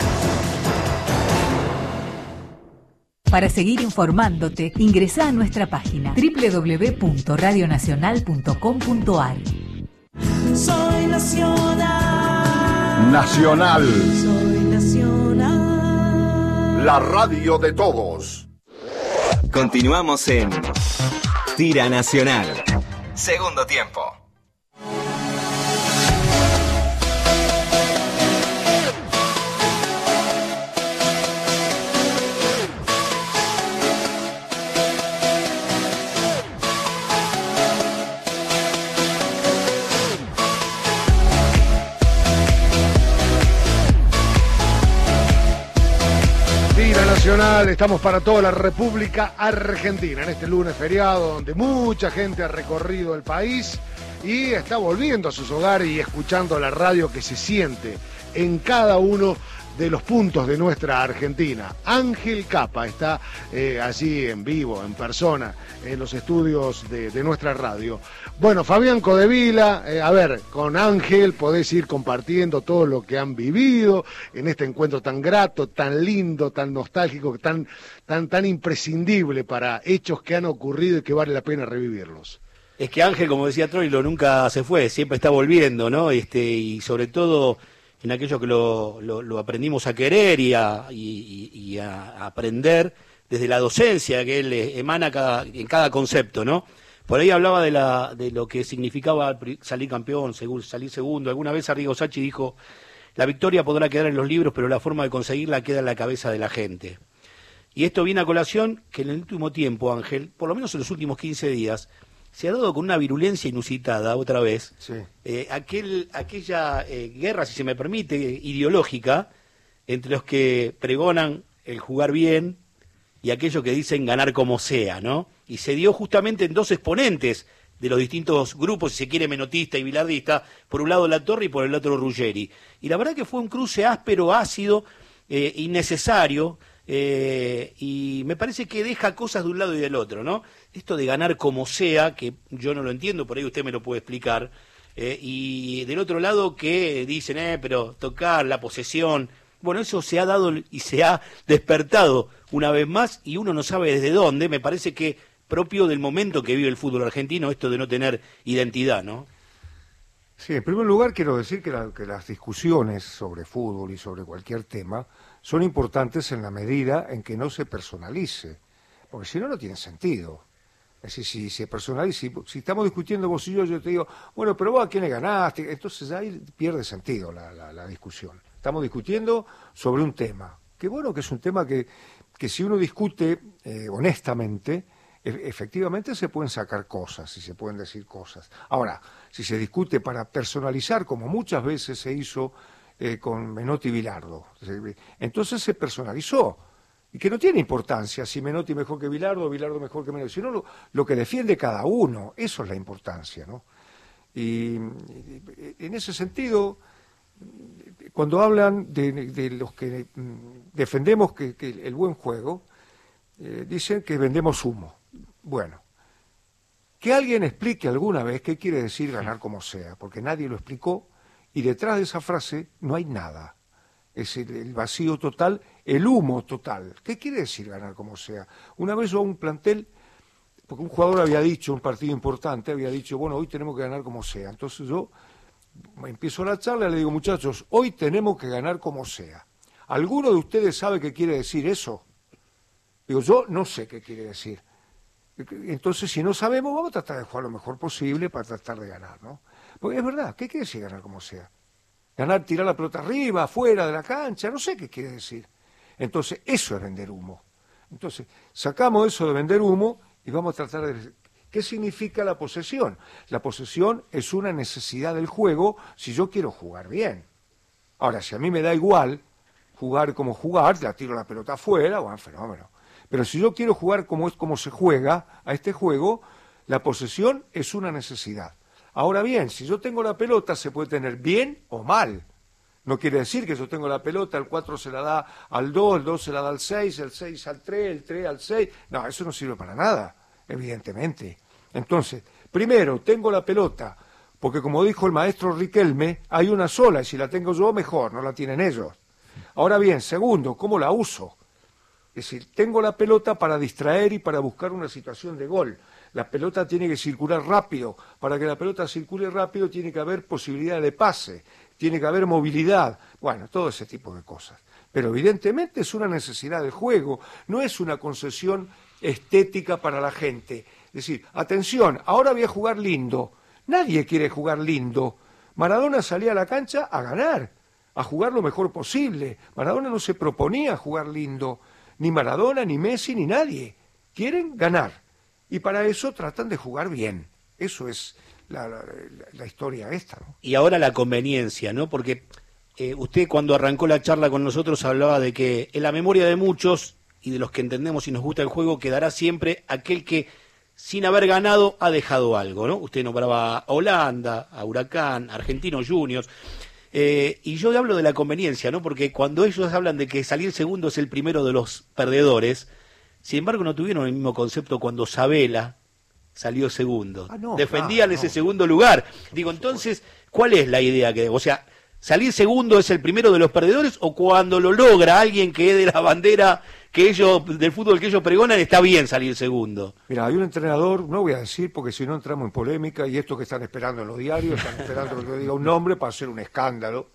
Para seguir informándote, ingresa a nuestra página doble u doble u doble u punto radio nacional punto com punto a r. Soy nacional. Nacional, Soy nacional. la radio de todos. Continuamos en Tira Nacional. Segundo tiempo. Nacional, estamos para toda la República Argentina en este lunes feriado donde mucha gente ha recorrido el país y está volviendo a sus hogares y escuchando la radio que se siente en cada uno de los puntos de nuestra Argentina. Ángel Capa está eh, allí en vivo, en persona, en los estudios de, de nuestra radio. Bueno, Fabián Codevila, eh, a ver, con Ángel podés ir compartiendo todo lo que han vivido en este encuentro tan grato, tan lindo, tan nostálgico, tan, tan, tan imprescindible para hechos que han ocurrido y que vale la pena revivirlos. Es que Ángel, como decía Troilo, nunca se fue, siempre está volviendo, ¿no? Este, y sobre todo en aquello que lo, lo, lo aprendimos a querer y a, y, y a aprender desde la docencia que él emana cada, en cada concepto, ¿no? Por ahí hablaba de, la, de lo que significaba salir campeón, salir segundo. Alguna vez Arrigo Sacchi dijo, la victoria podrá quedar en los libros, pero la forma de conseguirla queda en la cabeza de la gente. Y esto viene a colación que en el último tiempo, Ángel, por lo menos en los últimos quince días, se ha dado con una virulencia inusitada, otra vez, sí. eh, aquel, aquella eh, guerra, si se me permite, ideológica, entre los que pregonan el jugar bien y aquellos que dicen ganar como sea, ¿no? Y se dio justamente en dos exponentes de los distintos grupos, si se quiere, menotista y bilardista, por un lado Latorre y por el otro Ruggeri. Y la verdad que fue un cruce áspero, ácido, eh, innecesario, eh, y me parece que deja cosas de un lado y del otro, ¿no? Esto de ganar como sea, que yo no lo entiendo, por ahí usted me lo puede explicar, eh, y del otro lado que dicen, eh, pero tocar la posesión, bueno, eso se ha dado y se ha despertado una vez más, y uno no sabe desde dónde, me parece que propio del momento que vive el fútbol argentino, esto de no tener identidad, ¿no? Sí, en primer lugar quiero decir que, la, que las discusiones sobre fútbol y sobre cualquier tema son importantes en la medida en que no se personalice, porque si no, no tiene sentido. Es decir, si se personaliza, si, si estamos discutiendo vos y yo, yo te digo, bueno, pero vos a quién le ganaste, entonces ahí pierde sentido la, la, la discusión. Estamos discutiendo sobre un tema, que bueno, que es un tema que, que si uno discute eh, honestamente, efectivamente se pueden sacar cosas y se pueden decir cosas. Ahora, si se discute para personalizar, como muchas veces se hizo eh, con Menotti y Bilardo, entonces se personalizó, y que no tiene importancia si Menotti mejor que Bilardo o Bilardo mejor que Menotti, sino lo, lo que defiende cada uno, eso es la importancia, ¿no? Y, y en ese sentido, cuando hablan de, de los que defendemos que, que el buen juego, eh, dicen que vendemos humo. Bueno, que alguien explique alguna vez qué quiere decir ganar como sea, porque nadie lo explicó, y detrás de esa frase no hay nada. Es el, el vacío total, el humo total. ¿Qué quiere decir ganar como sea? Una vez yo a un plantel, porque un jugador había dicho, un partido importante, había dicho, bueno, hoy tenemos que ganar como sea. Entonces yo empiezo la charla y le digo, muchachos, hoy tenemos que ganar como sea. ¿Alguno de ustedes sabe qué quiere decir eso? Digo, yo no sé qué quiere decir. Entonces, si no sabemos, vamos a tratar de jugar lo mejor posible para tratar de ganar, ¿no? Porque es verdad, ¿qué quiere decir ganar como sea? Ganar, tirar la pelota arriba, afuera de la cancha, no sé qué quiere decir. Entonces, eso es vender humo. Entonces, sacamos eso de vender humo y vamos a tratar de... ¿Qué significa la posesión? La posesión es una necesidad del juego si yo quiero jugar bien. Ahora, si a mí me da igual jugar como jugar, la tiro la pelota afuera, bueno, fenómeno. Pero si yo quiero jugar como es como se juega a este juego, la posesión es una necesidad. Ahora bien, si yo tengo la pelota, se puede tener bien o mal. No quiere decir que yo tengo la pelota, el cuatro se la da al dos, el dos se la da al seis, el seis al tres, el tres al seis. No, eso no sirve para nada, evidentemente. Entonces, primero, tengo la pelota, porque como dijo el maestro Riquelme, hay una sola, y si la tengo yo, mejor, no la tienen ellos. Ahora bien, segundo, ¿cómo la uso? Es decir, tengo la pelota para distraer y para buscar una situación de gol. La pelota tiene que circular rápido. Para que la pelota circule rápido tiene que haber posibilidad de pase, tiene que haber movilidad. Bueno, todo ese tipo de cosas. Pero evidentemente es una necesidad del juego, no es una concesión estética para la gente. Es decir, atención, ahora voy a jugar lindo. Nadie quiere jugar lindo. Maradona salía a la cancha a ganar, a jugar lo mejor posible. Maradona no se proponía jugar lindo. Ni Maradona, ni Messi, ni nadie. Quieren ganar. Y para eso tratan de jugar bien. Eso es la, la, la historia esta, ¿no? Y ahora la conveniencia, ¿no? Porque eh, usted cuando arrancó la charla con nosotros hablaba de que en la memoria de muchos y de los que entendemos y nos gusta el juego quedará siempre aquel que sin haber ganado ha dejado algo, ¿no? Usted nombraba a Holanda, a Huracán, a Argentinos Juniors. Eh, y yo hablo de la conveniencia, ¿no? Porque cuando ellos hablan de que salir segundo es el primero de los perdedores, sin embargo no tuvieron el mismo concepto cuando Sabela salió segundo. Ah, no, Defendían claro, ese no. segundo lugar. Digo, entonces, ¿cuál es la idea que, o sea, salir segundo es el primero de los perdedores o cuando lo logra alguien que es de la bandera que ellos, del fútbol que ellos pregonan, está bien salir segundo? Mira, hay un entrenador, no voy a decir porque si no entramos en polémica, y esto que están esperando en los diarios, están esperando que yo diga un nombre para hacer un escándalo.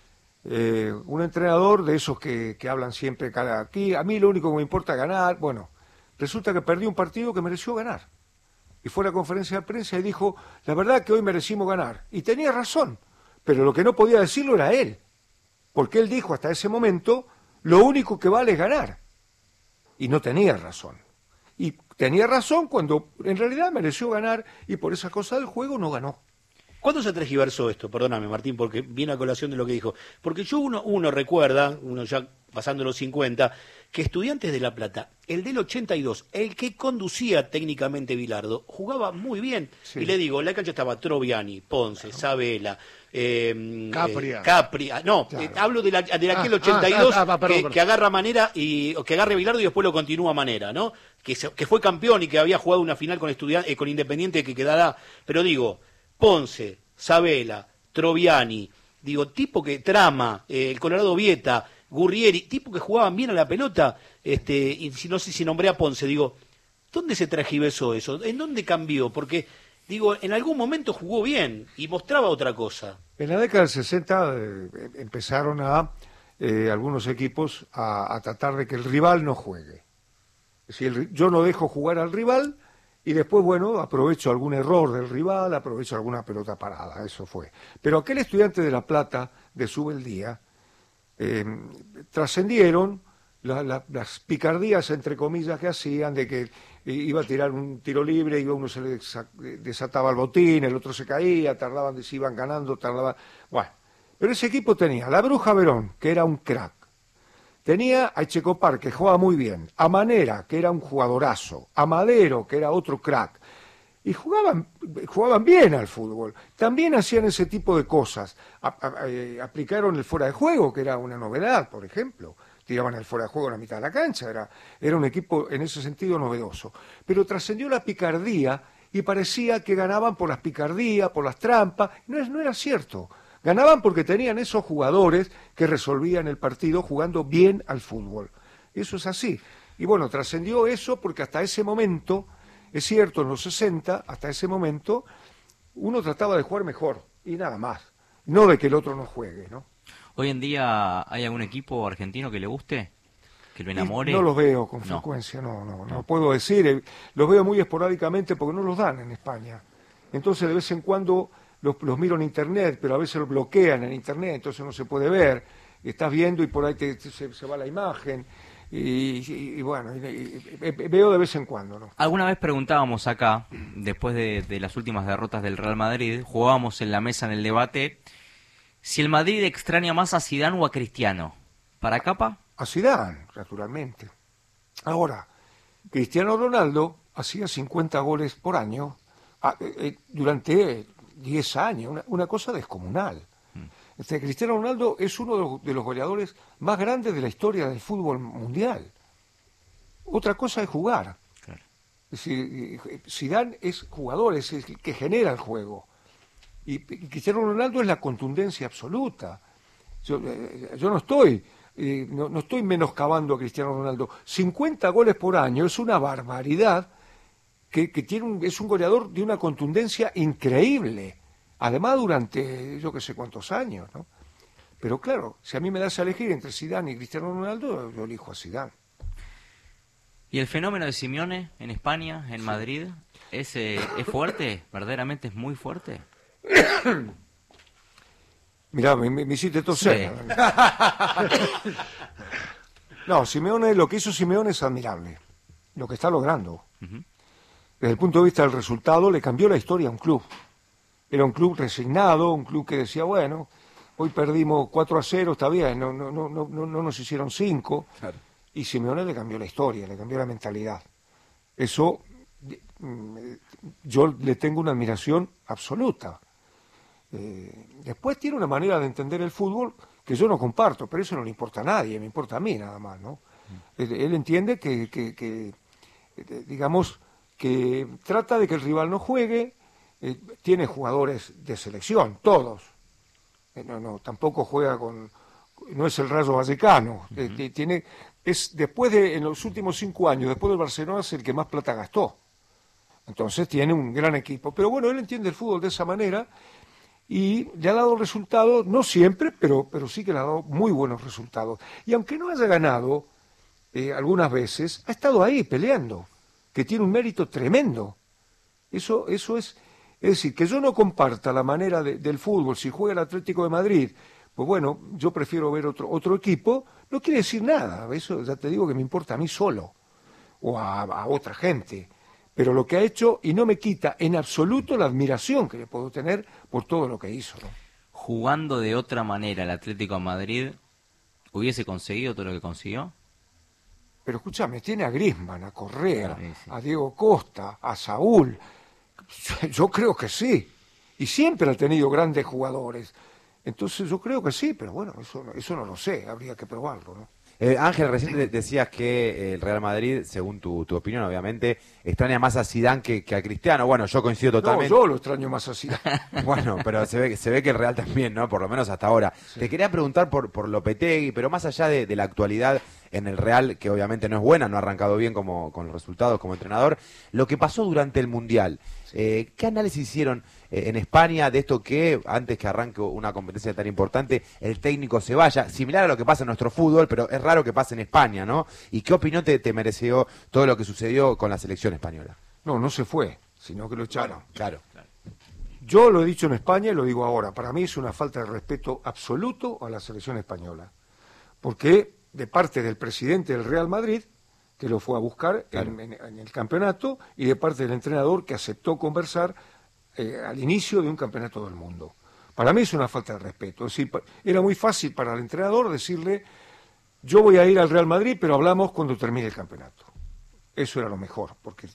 Eh, un entrenador de esos que, que hablan siempre cada aquí, a mí lo único que me importa es ganar. Bueno, resulta que perdí un partido que mereció ganar. Y fue a la conferencia de prensa y dijo, la verdad que hoy merecimos ganar. Y tenía razón, pero lo que no podía decirlo era él. Porque él dijo hasta ese momento, lo único que vale es ganar. Y no tenía razón. Y tenía razón cuando en realidad mereció ganar y por esa cosa del juego no ganó. ¿Cuándo se transgiversó esto? Perdóname, Martín, porque viene a colación de lo que dijo. Porque yo uno, uno recuerda, uno ya pasando los cincuenta, que Estudiantes de La Plata, el del ochenta y dos, el que conducía técnicamente Bilardo, jugaba muy bien. Sí. Y le digo, en la cancha estaba Troviani, Ponce, claro. Sabela, eh, Capria. Eh, Capria. No, claro. eh, hablo de, la, de aquel ah, ochenta y dos ah, ah, ah, perdón, que, perdón. que agarra Manera y que agarre Bilardo y después lo continúa Manera, ¿no? Que, se, que fue campeón y que había jugado una final con, eh, con Independiente que quedará. Pero digo, Ponce, Sabela, Troviani, digo, tipo que trama, eh, el Colorado Vieta, Gurrieri, tipo que jugaban bien a la pelota, este, y si no sé si nombré a Ponce, digo, ¿dónde se transgiversó eso? ¿En dónde cambió? Porque, digo, en algún momento jugó bien y mostraba otra cosa. En la década del sesenta eh, empezaron a eh, algunos equipos a, a tratar de que el rival no juegue. Es decir, yo no dejo jugar al rival y después, bueno, aprovecho algún error del rival, aprovecho alguna pelota parada, eso fue. Pero aquel Estudiante de La Plata de Subeldía, eh, trascendieron la, la, las picardías, entre comillas, que hacían, de que iba a tirar un tiro libre y a uno se le desataba el botín, el otro se caía, tardaban, de si iban ganando, tardaban... Bueno, pero ese equipo tenía a la Bruja Verón, que era un crack. Tenía a Echecopar, que jugaba muy bien, a Manera, que era un jugadorazo, a Madero, que era otro crack, y jugaban, jugaban bien al fútbol. También hacían ese tipo de cosas. A, a, a, aplicaron el fuera de juego, que era una novedad, por ejemplo. Tiraban el fuera de juego en la mitad de la cancha, era, era un equipo en ese sentido novedoso. Pero trascendió la picardía y parecía que ganaban por las picardías, por las trampas. No, es, no era cierto. Ganaban porque tenían esos jugadores que resolvían el partido jugando bien al fútbol. Eso es así. Y bueno, trascendió eso porque hasta ese momento, es cierto, en los sesenta, hasta ese momento, uno trataba de jugar mejor y nada más. No de que el otro no juegue, ¿no? ¿Hoy en día hay algún equipo argentino que le guste? ¿Que lo enamore? Y no los veo con no. frecuencia, no, no, no puedo decir. Los veo muy esporádicamente porque no los dan en España. Entonces de vez en cuando... Los, los miro en internet, pero a veces los bloquean en internet, entonces no se puede ver. Estás viendo y por ahí te, te, se, se va la imagen. Y, y, y bueno, y, y, y, veo de vez en cuando, ¿no? Alguna vez preguntábamos acá, después de, de las últimas derrotas del Real Madrid, jugábamos en la mesa en el debate, si el Madrid extraña más a Zidane o a Cristiano. ¿Para Capa? A Zidane, naturalmente. Ahora, Cristiano Ronaldo hacía cincuenta goles por año a, eh, durante... diez años, una, una cosa descomunal. Este, Cristiano Ronaldo es uno de los, de los goleadores más grandes de la historia del fútbol mundial. Otra cosa es jugar. Claro. Es decir, Zidane es jugador, es el que genera el juego. Y, y Cristiano Ronaldo es la contundencia absoluta. Yo, eh, yo no estoy eh, no, no estoy menoscabando a Cristiano Ronaldo. cincuenta goles por año es una barbaridad. Que, que tiene un, es un goleador de una contundencia increíble, además durante yo que sé cuántos años, ¿no? Pero claro, si a mí me das a elegir entre Zidane y Cristiano Ronaldo, yo elijo a Zidane. ¿Y el fenómeno de Simeone en España, en sí. Madrid, es, eh, es fuerte? ¿Verdaderamente es muy fuerte? Mirá, me, me, me hiciste toser. Sí. No, Simeone, lo que hizo Simeone es admirable, lo que está logrando. Uh-huh. Desde el punto de vista del resultado, le cambió la historia a un club. Era un club resignado, un club que decía, bueno, hoy perdimos cuatro a cero, está bien, no, no, no, no, no nos hicieron cinco. Claro. Y Simeone le cambió la historia, le cambió la mentalidad. Eso, yo le tengo una admiración absoluta. Eh, después tiene una manera de entender el fútbol que yo no comparto, pero eso no le importa a nadie, me importa a mí nada más, ¿no? Mm. Él, él entiende que, que, que, digamos, que trata de que el rival no juegue, eh, tiene jugadores de selección, todos. Eh, no, no, tampoco juega con, no es el Rayo Vallecano, uh-huh. eh, tiene, es después de, en los últimos cinco años, después del Barcelona es el que más plata gastó. Entonces tiene un gran equipo, pero bueno, él entiende el fútbol de esa manera. Y le ha dado resultados, no siempre, pero, pero sí que le ha dado muy buenos resultados. Y aunque no haya ganado eh, algunas veces, ha estado ahí peleando, que tiene un mérito tremendo. Eso, eso es, es decir, que yo no comparta la manera de, del fútbol, si juega el Atlético de Madrid, pues bueno, yo prefiero ver otro, otro equipo, no quiere decir nada, eso ya te digo que me importa a mí solo, o a, a otra gente. Pero lo que ha hecho, y no me quita en absoluto la admiración que le puedo tener por todo lo que hizo, ¿no? Jugando de otra manera el Atlético de Madrid, ¿hubiese conseguido todo lo que consiguió? Pero escúchame, tiene a Griezmann, a Correa, sí, sí. a Diego Costa, a Saúl. Yo, yo creo que sí. Y siempre ha tenido grandes jugadores. Entonces yo creo que sí, pero bueno, eso, eso no lo sé, habría que probarlo, ¿no? Eh, Ángel, recién de- decías que el Real Madrid, según tu, tu opinión, obviamente, extraña más a Zidane que, que a Cristiano. Bueno, yo coincido totalmente. No, yo lo extraño más así. Bueno, pero se ve, se ve que el Real también, ¿no? Por lo menos hasta ahora. Sí. Te quería preguntar por, por Lopetegui, pero más allá de, de la actualidad en el Real, que obviamente no es buena, no ha arrancado bien como con los resultados como entrenador, lo que pasó durante el Mundial. Eh, ¿Qué análisis hicieron eh, en España de esto que, antes que arranque una competencia tan importante, el técnico se vaya? Similar a lo que pasa en nuestro fútbol, pero es raro que pase en España, ¿no? ¿Y qué opinión te, te mereció todo lo que sucedió con la selección española? No, no se fue, sino que lo echaron. Claro. Yo lo he dicho en España y lo digo ahora. Para mí es una falta de respeto absoluto a la selección española. Porque de parte del presidente del Real Madrid, que lo fue a buscar Claro. en, en- en el campeonato, y de parte del entrenador que aceptó conversar eh, al inicio de un campeonato del mundo. Para mí es una falta de respeto. Es decir, pa- era muy fácil para el entrenador decirle, yo voy a ir al Real Madrid, pero hablamos cuando termine el campeonato. Eso era lo mejor, porque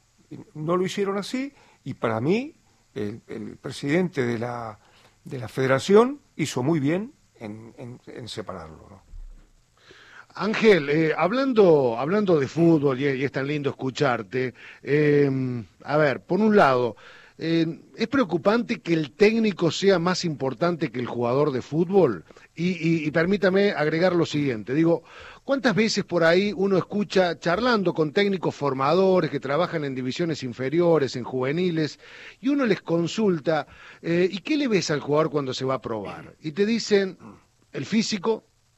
no lo hicieron así, y para mí el, el presidente de la, de la federación hizo muy bien en, en- en separarlo, ¿no? Ángel, eh, hablando, hablando de fútbol, y, y es tan lindo escucharte, eh, a ver, por un lado, eh, ¿es preocupante que el técnico sea más importante que el jugador de fútbol? Y, y, y permítame agregar lo siguiente, digo, ¿cuántas veces por ahí uno escucha charlando con técnicos formadores que trabajan en divisiones inferiores, en juveniles, y uno les consulta, eh, ¿y qué le ves al jugador cuando se va a probar? Y te dicen, el físico,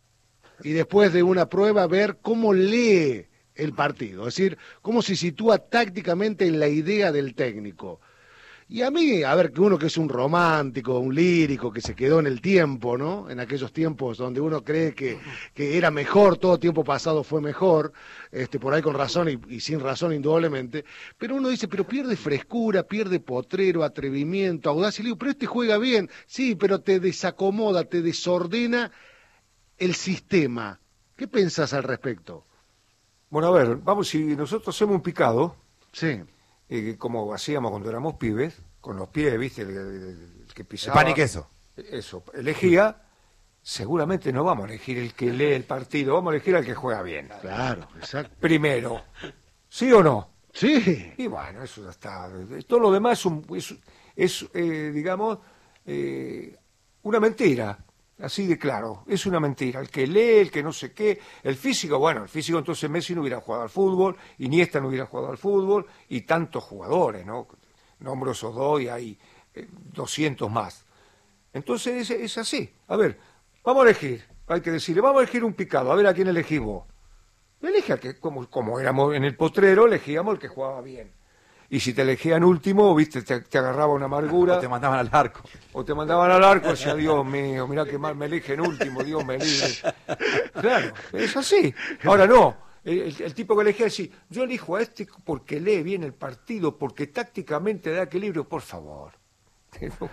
y después de una prueba ver cómo lee el partido, es decir, cómo se sitúa tácticamente en la idea del técnico. Y a mí, a ver, que uno que es un romántico, un lírico, que se quedó en el tiempo, ¿no? En aquellos tiempos donde uno cree que, que era mejor, todo tiempo pasado fue mejor, este, por ahí con razón y, y sin razón indudablemente, pero uno dice, pero pierde frescura, pierde potrero, atrevimiento, audacia, y le digo, pero este juega bien, sí, pero te desacomoda, te desordena el sistema. ¿Qué pensás al respecto? Bueno, a ver, vamos, si nosotros hacemos un picado, sí, eh, como hacíamos cuando éramos pibes, con los pies, ¿viste? El, el- el que pisaba. Pan y queso. Eso, elegía, seguramente no vamos a elegir el que lee el partido, vamos a elegir al que juega bien. Claro, exacto. Primero. ¿Sí o no? Sí. Y bueno, eso ya está. Todo lo demás es, un- es, es, eh, digamos, eh, una mentira. Así de claro, es una mentira. El que lee, el que no sé qué, el físico, bueno, el físico entonces Messi no hubiera jugado al fútbol, Iniesta no hubiera jugado al fútbol, y tantos jugadores, ¿no? Nombro esos dos y hay eh, doscientos más. Entonces es, es así. A ver, vamos a elegir, hay que decirle, vamos a elegir un picado, a ver a quién elegimos. Elige al que, como, como éramos en el potrero, elegíamos el que jugaba bien. Y si te elegían último, viste, te, te agarraba una amargura. O te mandaban al arco. O te mandaban al arco y decía, Dios mío, mirá que mal me eligen último, Dios me libre. Claro, es así. Ahora no, el, el tipo que elegía decía, yo elijo a este porque lee bien el partido, porque tácticamente da equilibrio, por favor. Pero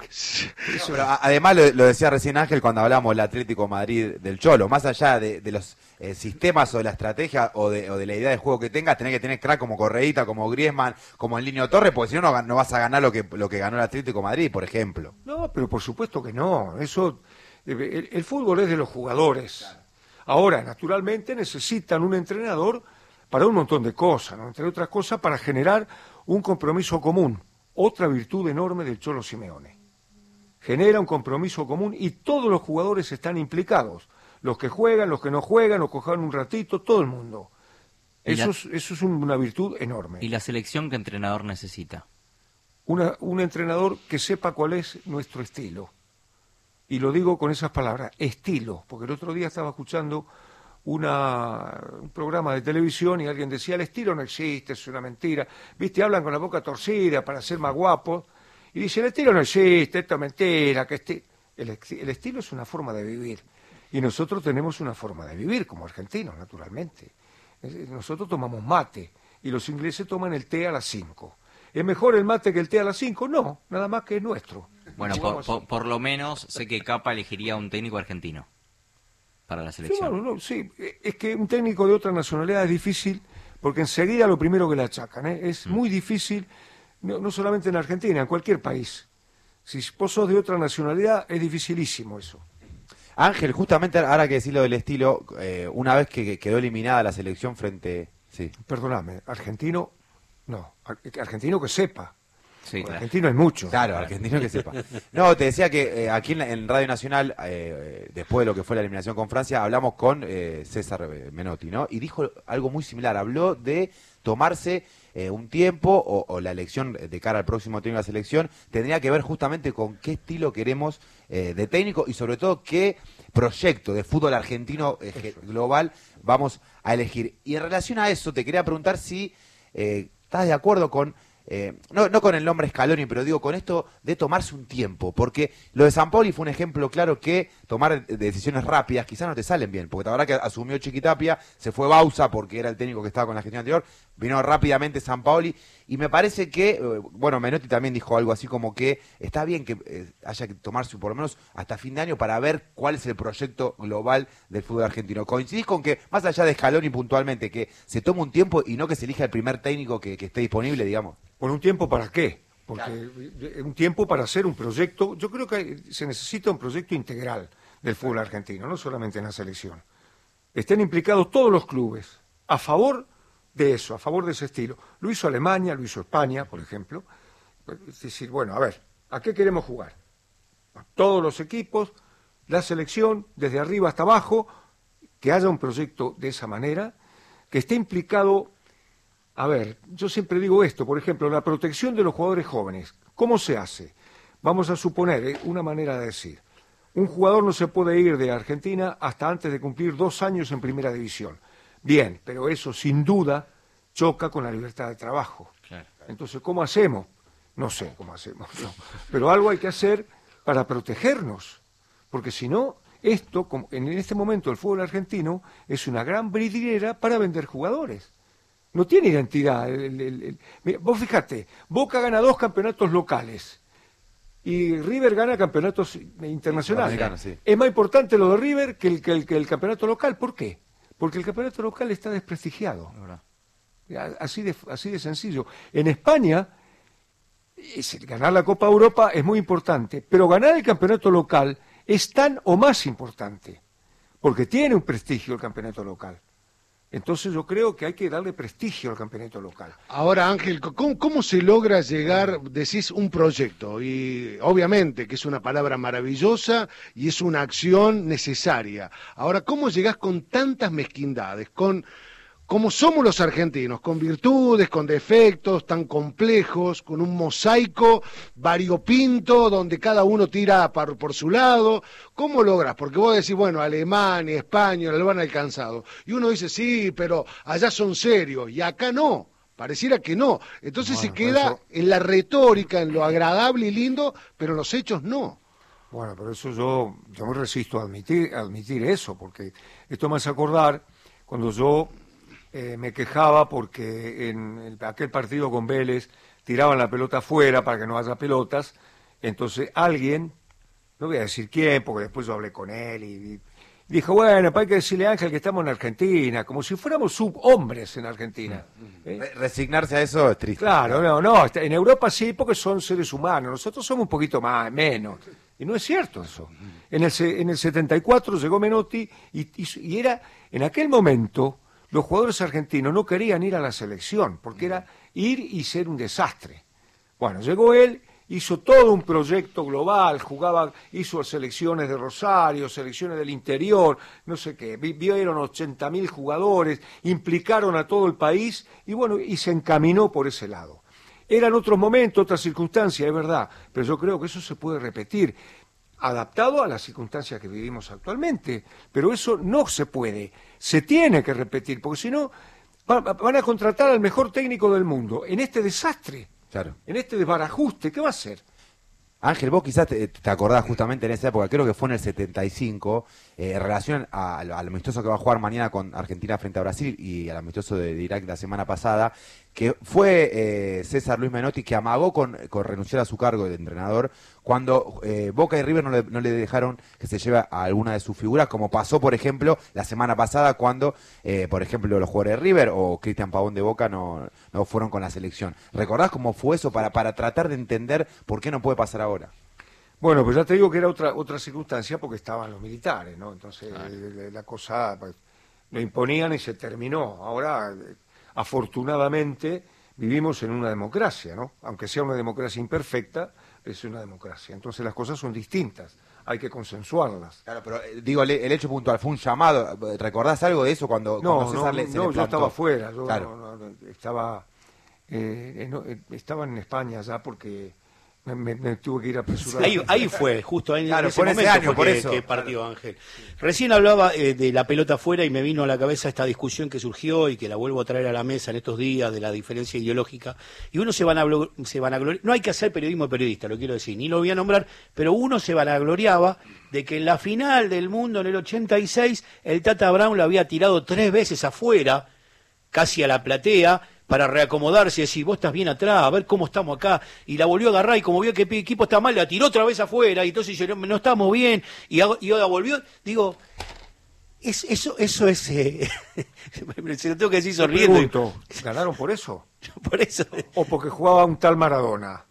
a- además lo, lo decía recién Ángel cuando hablamos del Atlético de Madrid del Cholo, más allá de, de los eh, sistemas o de la estrategia o de, o de la idea de juego que tengas, tenés que tener crack como Correíta, como Griezmann, como el Niño Torres, porque si no, no, gan- no vas a ganar lo que, lo que ganó el Atlético de Madrid, por ejemplo. No, No, pero por supuesto que no. Eso, el, el fútbol es de los jugadores. Ahora, naturalmente, necesitan un entrenador para un montón de cosas, ¿no? Entre otras cosas, para generar un compromiso común. Otra virtud enorme del Cholo Simeone. Genera un compromiso común y todos los jugadores están implicados. Los que juegan, los que no juegan, los que juegan un ratito, todo el mundo. Eso, la... es, eso es una virtud enorme. ¿Y la selección qué entrenador necesita? Una, un entrenador que sepa cuál es nuestro estilo. Y lo digo con esas palabras, estilo. Porque el otro día estaba escuchando una, un programa de televisión y alguien decía, el estilo no existe, es una mentira. Viste, hablan con la boca torcida para ser más guapos. Y dice, el estilo no existe, esto es mentira. Que esti... el, el estilo es una forma de vivir. Y nosotros tenemos una forma de vivir, como argentinos, naturalmente. Nosotros tomamos mate y los ingleses toman el té a las cinco. ¿Es mejor el mate que el té a las cinco? No, nada más que es nuestro. Bueno, por, por, por lo menos sé que Capa elegiría un técnico argentino para la selección. Sí, bueno, no, sí, es que un técnico de otra nacionalidad es difícil, porque enseguida lo primero que le achacan, ¿eh? Es mm. muy difícil, no, no solamente en Argentina, en cualquier país. Si vos sos de otra nacionalidad, es dificilísimo eso. Ángel, justamente ahora que decís lo del estilo, eh, una vez que quedó eliminada la selección frente... Sí. Perdóname, argentino, no, argentino que sepa. Sí, claro. Argentino hay mucho. Claro, argentino que sepa. No, te decía que eh, aquí en, la, en Radio Nacional, eh, después de lo que fue la eliminación con Francia, hablamos con eh, César Menotti, ¿no? Y dijo algo muy similar, habló de tomarse eh, un tiempo o, o la elección de cara al próximo técnico de la selección tendría que ver justamente con qué estilo queremos eh, de técnico y sobre todo qué proyecto de fútbol argentino eh, global vamos a elegir. Y en relación a eso te quería preguntar si eh, estás de acuerdo con Eh, no, no con el nombre Scaloni, pero digo con esto de tomarse un tiempo, porque lo de Sampaoli fue un ejemplo claro que tomar decisiones rápidas quizás no te salen bien, porque la verdad que asumió Chiquitapia, se fue Bausa porque era el técnico que estaba con la gestión anterior, vino rápidamente Sampaoli y me parece que, bueno, Menotti también dijo algo así como que está bien que eh, haya que tomarse por lo menos hasta fin de año para ver cuál es el proyecto global del fútbol argentino. ¿Coincidís con que, más allá de Scaloni puntualmente, que se tome un tiempo y no que se elija el primer técnico que, que esté disponible, digamos? Bueno, ¿un tiempo para qué? Porque claro. Un tiempo para hacer un proyecto, yo creo que se necesita un proyecto integral del fútbol argentino, no solamente en la selección. Estén implicados todos los clubes a favor de eso, a favor de ese estilo. Lo hizo Alemania, lo hizo España, por ejemplo. Es decir, bueno, a ver, ¿a qué queremos jugar? A todos los equipos, la selección, desde arriba hasta abajo, que haya un proyecto de esa manera, que esté implicado. A ver, yo siempre digo esto, por ejemplo, la protección de los jugadores jóvenes. ¿Cómo se hace? Vamos a suponer, eh, una manera de decir, un jugador no se puede ir de Argentina hasta antes de cumplir dos años en primera división. Bien, pero eso sin duda choca con la libertad de trabajo. Claro. Entonces, ¿cómo hacemos? No sé cómo hacemos, no. Pero algo hay que hacer para protegernos, porque si no, esto, como en este momento el fútbol argentino, es una gran vidriera para vender jugadores. No tiene identidad. El, el, el, mira, vos fíjate, Boca gana dos campeonatos locales y River gana campeonatos internacionales. Sí. Es más importante lo de River que el, que, el, que el campeonato local. ¿Por qué? Porque el campeonato local está desprestigiado. Así de, así de sencillo. En España, es, ganar la Copa Europa es muy importante, pero ganar el campeonato local es tan o más importante, porque tiene un prestigio el campeonato local. Entonces yo creo que hay que darle prestigio al campeonato local. Ahora, Ángel, ¿cómo, cómo se logra llegar, decís, un proyecto? Y obviamente que es una palabra maravillosa y es una acción necesaria. Ahora, ¿cómo llegás con tantas mezquindades, con como somos los argentinos, con virtudes, con defectos tan complejos, con un mosaico variopinto donde cada uno tira por, por su lado? ¿Cómo logras? Porque vos decís, bueno, Alemania, España, lo han alcanzado. Y uno dice, sí, pero allá son serios, y acá no. Pareciera que no. Entonces bueno, se queda eso... en la retórica, en lo agradable y lindo, pero en los hechos no. Bueno, por eso yo, yo me resisto a admitir, a admitir eso, porque esto me hace acordar cuando yo... Eh, me quejaba porque en el, aquel partido con Vélez tiraban la pelota afuera para que no haya pelotas, entonces alguien, no voy a decir quién, porque después yo hablé con él y, y Dijo, bueno, pues hay que decirle a Ángel que estamos en Argentina, como si fuéramos subhombres en Argentina. ¿Eh? Resignarse a eso es triste. Claro, no, no, en Europa sí, porque son seres humanos, nosotros somos un poquito más, menos. Y no es cierto eso. En el, en el setenta y cuatro llegó Menotti y, y, y era, en aquel momento, los jugadores argentinos no querían ir a la selección, porque era ir y ser un desastre. Bueno, llegó él, hizo todo un proyecto global, jugaba, hizo selecciones de Rosario, selecciones del interior, no sé qué, vieron ochenta mil jugadores, implicaron a todo el país y bueno, y se encaminó por ese lado. Eran otros momentos, otras circunstancias, es verdad, pero yo creo que eso se puede repetir, adaptado a las circunstancias que vivimos actualmente, pero eso no se puede, se tiene que repetir, porque si no van a contratar al mejor técnico del mundo en este desastre. Claro. En este desbarajuste, ¿qué va a hacer? Ángel, vos quizás te, te acordás justamente en esa época, creo que fue en el setenta y cinco, eh, en relación a, al amistoso que va a jugar mañana con Argentina frente a Brasil y al amistoso de, de Irak la semana pasada, que fue eh, César Luis Menotti que amagó con, con renunciar a su cargo de entrenador cuando eh, Boca y River no le, no le dejaron que se lleve a alguna de sus figuras, como pasó, por ejemplo, la semana pasada cuando, eh, por ejemplo, los jugadores de River o Cristian Pavón de Boca no, no fueron con la selección. ¿Recordás cómo fue eso para, para tratar de entender por qué no puede pasar ahora? Bueno, pues ya te digo que era otra otra circunstancia porque estaban los militares, ¿no? Entonces ah. la, la cosa pues, lo imponían y se terminó. Ahora, afortunadamente, vivimos en una democracia, ¿no? Aunque sea una democracia imperfecta, es una democracia. Entonces las cosas son distintas, hay que consensuarlas. Claro, pero eh, digo, el, el hecho puntual fue un llamado. ¿Recordás algo de eso cuando, no, cuando César no, le, se no, le yo estaba afuera, yo claro. no, no, estaba, eh, no, estaba en España ya porque... Me, me, me tuve que ir a apresurar. Ahí, ahí fue, justo ahí, claro, en ese momento ese año, fue por que, eso. que partió Ángel. Recién hablaba eh, de la pelota afuera y me vino a la cabeza esta discusión que surgió y que la vuelvo a traer a la mesa en estos días de la diferencia ideológica. Y uno se van a se van a gloriar, no hay que hacer periodismo de periodista, lo quiero decir, ni lo voy a nombrar, pero uno se vanagloriaba de que en la final del mundo en el ochenta y seis el Tata Brown lo había tirado tres veces afuera, casi a la platea, para reacomodarse y decir, vos estás bien atrás, a ver cómo estamos acá, y la volvió a agarrar y como vio que el equipo está mal, la tiró otra vez afuera, y entonces yo, no estamos bien, y, y ahora volvió, digo, es, eso eso es, eh, se lo tengo que decir sonriendo. Pregunto, ¿ganaron por eso? Por eso. ¿O porque jugaba un tal Maradona?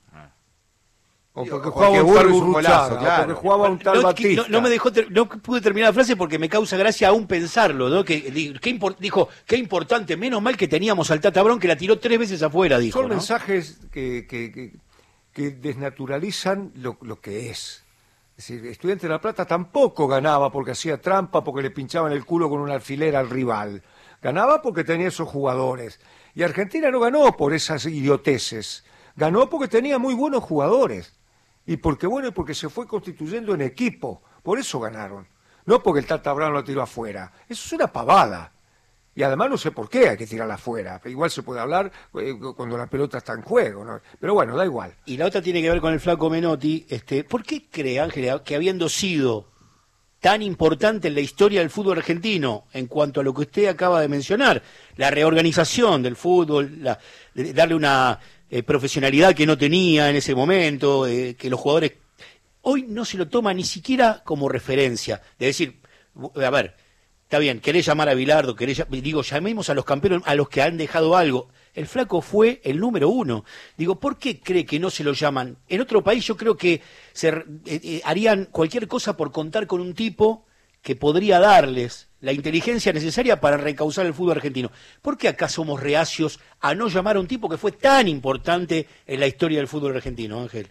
O porque o jugaba porque un tal Burgos un Burruchaga, golazo, claro. o porque jugaba un tal no, Batista. No, no me dejó, ter, no pude terminar la frase porque me causa gracia aún pensarlo, ¿no? Que, que import, dijo, qué importante, menos mal que teníamos al Tata Brown que la tiró tres veces afuera, dijo. Son ¿no? mensajes que, que, que, que desnaturalizan lo, lo que es. Es decir, Estudiante de La Plata tampoco ganaba porque hacía trampa, porque le pinchaban el culo con un alfiler al rival. Ganaba porque tenía esos jugadores. Y Argentina no ganó por esas idioteces. Ganó porque tenía muy buenos jugadores. Y porque bueno, porque se fue constituyendo en equipo, por eso ganaron, no porque el Tata Brown lo tiró afuera, eso es una pavada, y además no sé por qué hay que tirarla afuera, igual se puede hablar eh, cuando la pelota está en juego, ¿no? Pero bueno, da igual. Y la otra tiene que ver con el flaco Menotti, este, ¿por qué cree Ángel que habiendo sido tan importante en la historia del fútbol argentino, en cuanto a lo que usted acaba de mencionar, la reorganización del fútbol, la, de darle una... Eh, profesionalidad que no tenía en ese momento, eh, que los jugadores hoy no se lo toma ni siquiera como referencia, de decir, a ver, está bien, querés llamar a Bilardo, querés, digo, llamemos a los campeones, a los que han dejado algo. El flaco fue el número uno. Digo, ¿por qué cree que no se lo llaman? En otro país yo creo que se, eh, eh, harían cualquier cosa por contar con un tipo que podría darles la inteligencia necesaria para reencauzar el fútbol argentino. ¿Por qué acá somos reacios a no llamar a un tipo que fue tan importante en la historia del fútbol argentino, Ángel?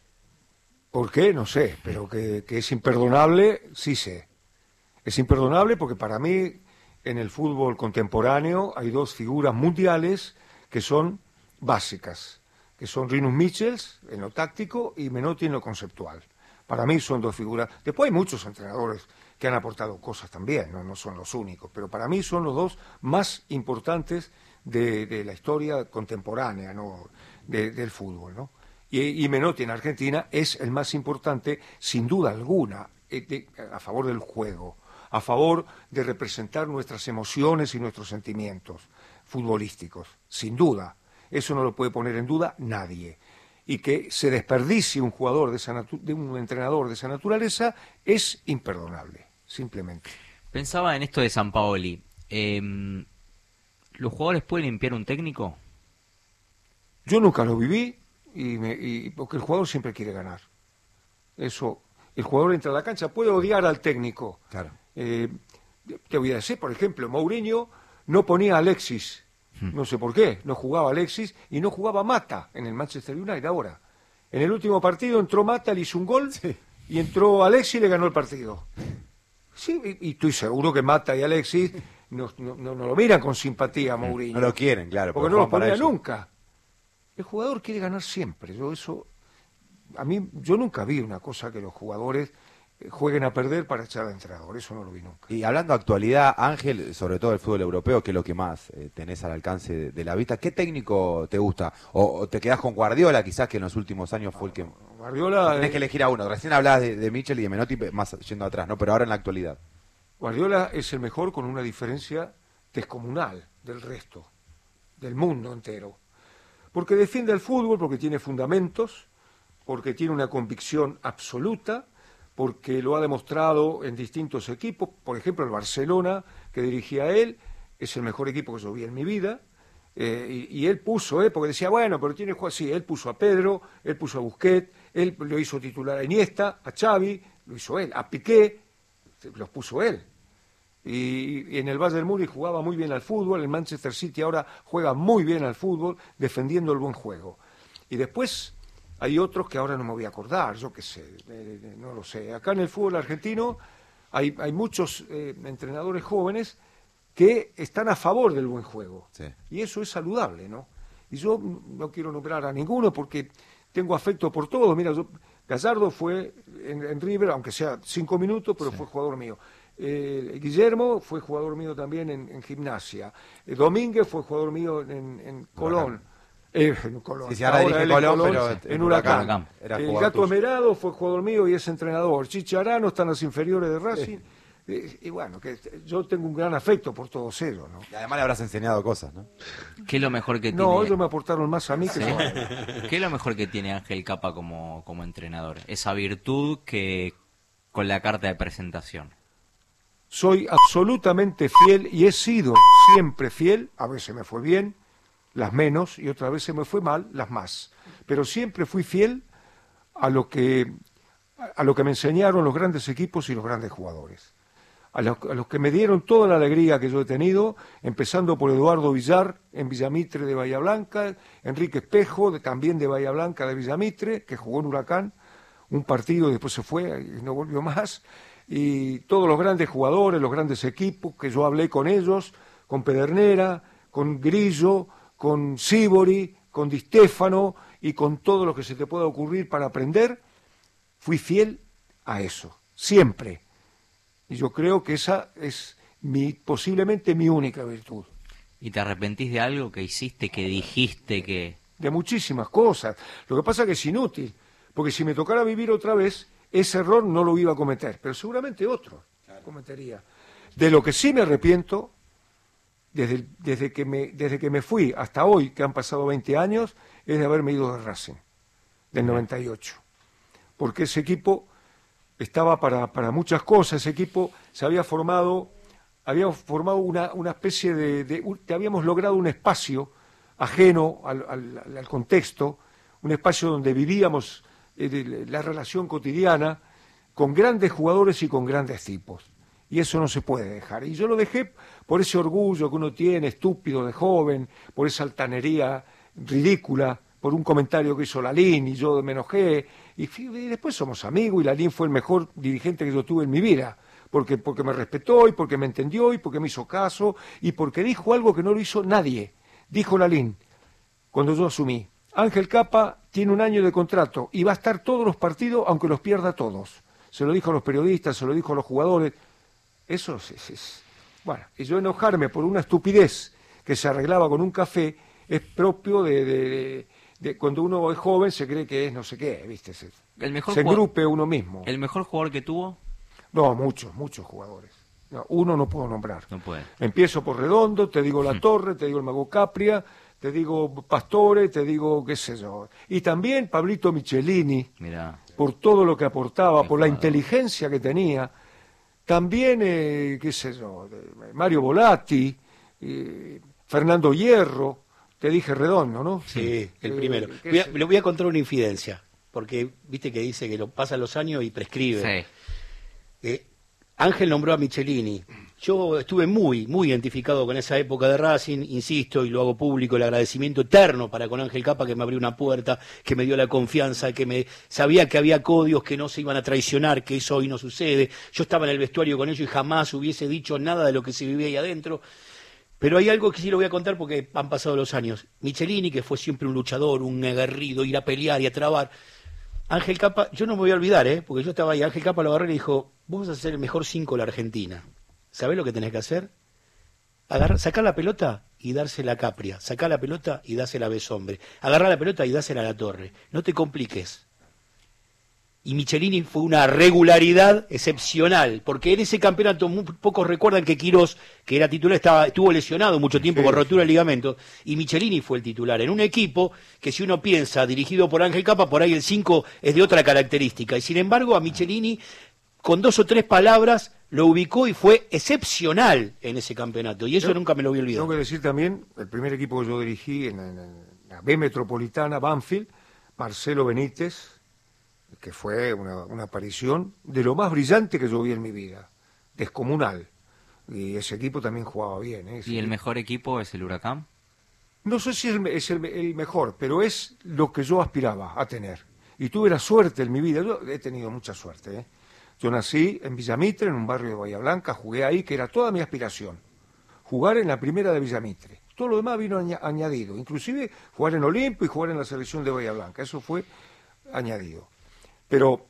¿Por qué? No sé, pero que, que es imperdonable, sí sé. Es imperdonable porque para mí en el fútbol contemporáneo hay dos figuras mundiales que son básicas, que son Rinus Michels en lo táctico y Menotti en lo conceptual. Para mí son dos figuras. Después hay muchos entrenadores que han aportado cosas también, no, no son los únicos, pero para mí son los dos más importantes de, de la historia contemporánea, ¿no? de, del fútbol, ¿no? Y, y Menotti en Argentina es el más importante, sin duda alguna, de, a favor del juego, a favor de representar nuestras emociones y nuestros sentimientos futbolísticos, sin duda. Eso no lo puede poner en duda nadie. Y que se desperdicie un jugador de esa natu- de un entrenador de esa naturaleza es imperdonable, simplemente. Pensaba en esto de Sampaoli. Eh, ¿Los jugadores pueden limpiar un técnico? Yo nunca lo viví, y, me, y porque el jugador siempre quiere ganar. Eso, el jugador entra a la cancha, puede odiar al técnico. Claro. Eh, te voy a decir, por ejemplo, Mourinho no ponía a Alexis, no sé por qué, no jugaba Alexis y no jugaba Mata en el Manchester United ahora. En el último partido entró Mata, le hizo un gol, sí, y entró Alexis y le ganó el partido. Sí, y, y estoy seguro que Mata y Alexis no, no, no, no lo miran con simpatía a Mourinho. No lo quieren, claro. Porque no lo ponía nunca. El jugador quiere ganar siempre. Yo eso, a mí, yo nunca vi una cosa que los jugadores jueguen a perder para echar al entrenador. Eso no lo vi nunca. Y hablando de actualidad, Ángel, sobre todo el fútbol europeo, que es lo que más eh, tenés al alcance de, de la vista, ¿qué técnico te gusta? O, o te quedás con Guardiola, quizás, que en los últimos años fue el que... Guardiola... Tenés eh... que elegir a uno. Recién hablabas de, de Michel y de Menotti, más yendo atrás, ¿no? Pero ahora en la actualidad. Guardiola es el mejor con una diferencia descomunal del resto, del mundo entero. Porque defiende el fútbol, porque tiene fundamentos, porque tiene una convicción absoluta, porque lo ha demostrado en distintos equipos. Por ejemplo, el Barcelona, que dirigía él, es el mejor equipo que yo vi en mi vida. Eh, y, y él puso, eh, porque decía, bueno, pero tiene juego así. Él puso a Pedro, él puso a Busquets, él lo hizo titular a Iniesta, a Xavi, lo hizo él, a Piqué, los puso él. Y, y en el Bayern Múnich jugaba muy bien al fútbol, el Manchester City ahora juega muy bien al fútbol, defendiendo el buen juego. Y después hay otros que ahora no me voy a acordar, yo qué sé, eh, no lo sé. Acá en el fútbol argentino hay, hay muchos eh, entrenadores jóvenes que están a favor del buen juego. Sí. Y eso es saludable, ¿no? Y yo no quiero nombrar a ninguno porque tengo afecto por todos. Mira, yo, Gallardo fue en, en River, aunque sea cinco minutos, pero sí, fue jugador mío. Eh, Guillermo fue jugador mío también en, en Gimnasia. Eh, Domínguez fue jugador mío en, en Colón. Eh, en Colón. Sí, sí, ahora dirige Colón, Colón, pero en, en Huracán. Huracán. Era El Gato tuyo. Emerado fue jugador mío y es entrenador. Chicharano está en las inferiores de Racing. Sí. Eh, y bueno, que yo tengo un gran afecto por todos ellos, ¿no? Y además le habrás enseñado cosas, ¿no? ¿Qué es lo mejor que no, tiene? ellos me aportaron más a mí que ¿Sí? yo. ¿Qué es lo mejor que tiene Ángel Capa como, como entrenador? Esa virtud que con la carta de presentación. Soy absolutamente fiel y he sido siempre fiel, a veces me fue bien, las menos, y otras veces me fue mal, las más. Pero siempre fui fiel a lo que, a lo que me enseñaron los grandes equipos y los grandes jugadores. A los, a los que me dieron toda la alegría que yo he tenido, empezando por Eduardo Villar en Villamitre de Bahía Blanca, Enrique Espejo, de, también de Bahía Blanca de Villamitre, que jugó en Huracán, un partido y después se fue y no volvió más. Y todos los grandes jugadores, los grandes equipos, que yo hablé con ellos, con Pedernera, con Grillo, con Sívori, con Di Stéfano y con todo lo que se te pueda ocurrir para aprender, fui fiel a eso, siempre. Y yo creo que esa es mi, posiblemente mi única virtud. ¿Y te arrepentís de algo que hiciste, que dijiste, que...? De muchísimas cosas. Lo que pasa es que es inútil, porque si me tocara vivir otra vez, ese error no lo iba a cometer, pero seguramente otro claro. cometería. De lo que sí me arrepiento, desde, desde, que me, desde que me fui hasta hoy, que han pasado veinte años, es de haberme ido de Racing, del noventa y ocho. Porque ese equipo estaba para, para muchas cosas, ese equipo se había formado, habíamos formado una, una especie de, de, de... habíamos logrado un espacio ajeno al, al, al contexto, un espacio donde vivíamos la relación cotidiana con grandes jugadores y con grandes tipos, y eso no se puede dejar, y yo lo dejé por ese orgullo que uno tiene estúpido de joven, por esa altanería ridícula, por un comentario que hizo Lalín y yo me enojé, y, y después somos amigos y Lalín fue el mejor dirigente que yo tuve en mi vida, porque, porque me respetó y porque me entendió y porque me hizo caso y porque dijo algo que no lo hizo nadie. Dijo Lalín cuando yo asumí: Ángel Capa tiene un año de contrato y va a estar todos los partidos aunque los pierda todos. Se lo dijo a los periodistas, se lo dijo a los jugadores. Eso es, es, es... Bueno, y yo enojarme por una estupidez que se arreglaba con un café es propio de, de, de, de cuando uno es joven se cree que es no sé qué, ¿viste? Se, el mejor se jugador, engrupe uno mismo. ¿El mejor jugador que tuvo? No, muchos, muchos jugadores. No, uno no puedo nombrar. No puede. Empiezo por Redondo, te digo La Torre, te digo el Mago Capria, te digo Pastore, te digo qué sé yo. Y también Pablito Michelini, Mirá. por todo lo que aportaba, Qué por la jugador. inteligencia que tenía. También, eh, qué sé yo, Mario Volatti, eh, Fernando Hierro, te dije Redondo, ¿no? Sí, el Eh, primero. qué Voy a- sé- le voy a contar una infidencia, porque viste que dice que lo pasan los años y prescribe. Sí. Eh, Ángel nombró a Michelini. Yo estuve muy, muy identificado con esa época de Racing, insisto, y lo hago público, el agradecimiento eterno para con Ángel Capa, que me abrió una puerta, que me dio la confianza, que me sabía que había códigos que no se iban a traicionar, que eso hoy no sucede. Yo estaba en el vestuario con ellos y jamás hubiese dicho nada de lo que se vivía ahí adentro. Pero hay algo que sí lo voy a contar porque han pasado los años. Michelini, que fue siempre un luchador, un aguerrido, ir a pelear y a trabar. Ángel Capa, yo no me voy a olvidar, ¿eh? Porque yo estaba ahí, Ángel Capa lo agarré y le dijo, vos vas a ser el mejor cinco de la Argentina. ¿Sabés lo que tenés que hacer? Agarrar, sacar la pelota y dársela a Capria. Sacar la pelota y dásela a Besombre. Agarrar la pelota y dásela a La Torre. No te compliques. Y Michelini fue una regularidad excepcional, porque en ese campeonato muy pocos recuerdan que Quirós, que era titular, estaba, estuvo lesionado mucho tiempo Sí, con rotura de sí. ligamento, y Michelini fue el titular, en un equipo que si uno piensa, dirigido por Ángel Capa, por ahí el cinco es de otra característica, y sin embargo a Michelini, con dos o tres palabras, lo ubicó y fue excepcional en ese campeonato, y eso Yo nunca me lo voy a olvidar. Tengo que decir también, el primer equipo que yo dirigí en, en- en la B Metropolitana, Banfield, Marcelo Benítez, que fue una, una aparición de lo más brillante que yo vi en mi vida, descomunal. Y ese equipo también jugaba bien. ¿eh? Ese ¿Y el equipo- mejor equipo es el Huracán? No sé si es, el, me- es el, el mejor, pero es lo que yo aspiraba a tener. Y tuve la suerte en mi vida, yo he tenido mucha suerte. ¿eh? Yo nací en Villamitre, en un barrio de Bahía Blanca, jugué ahí, que era toda mi aspiración. Jugar en la primera de Villamitre. Todo lo demás vino aña- añadido, inclusive jugar en Olimpo y jugar en la selección de Bahía Blanca, eso fue añadido. Pero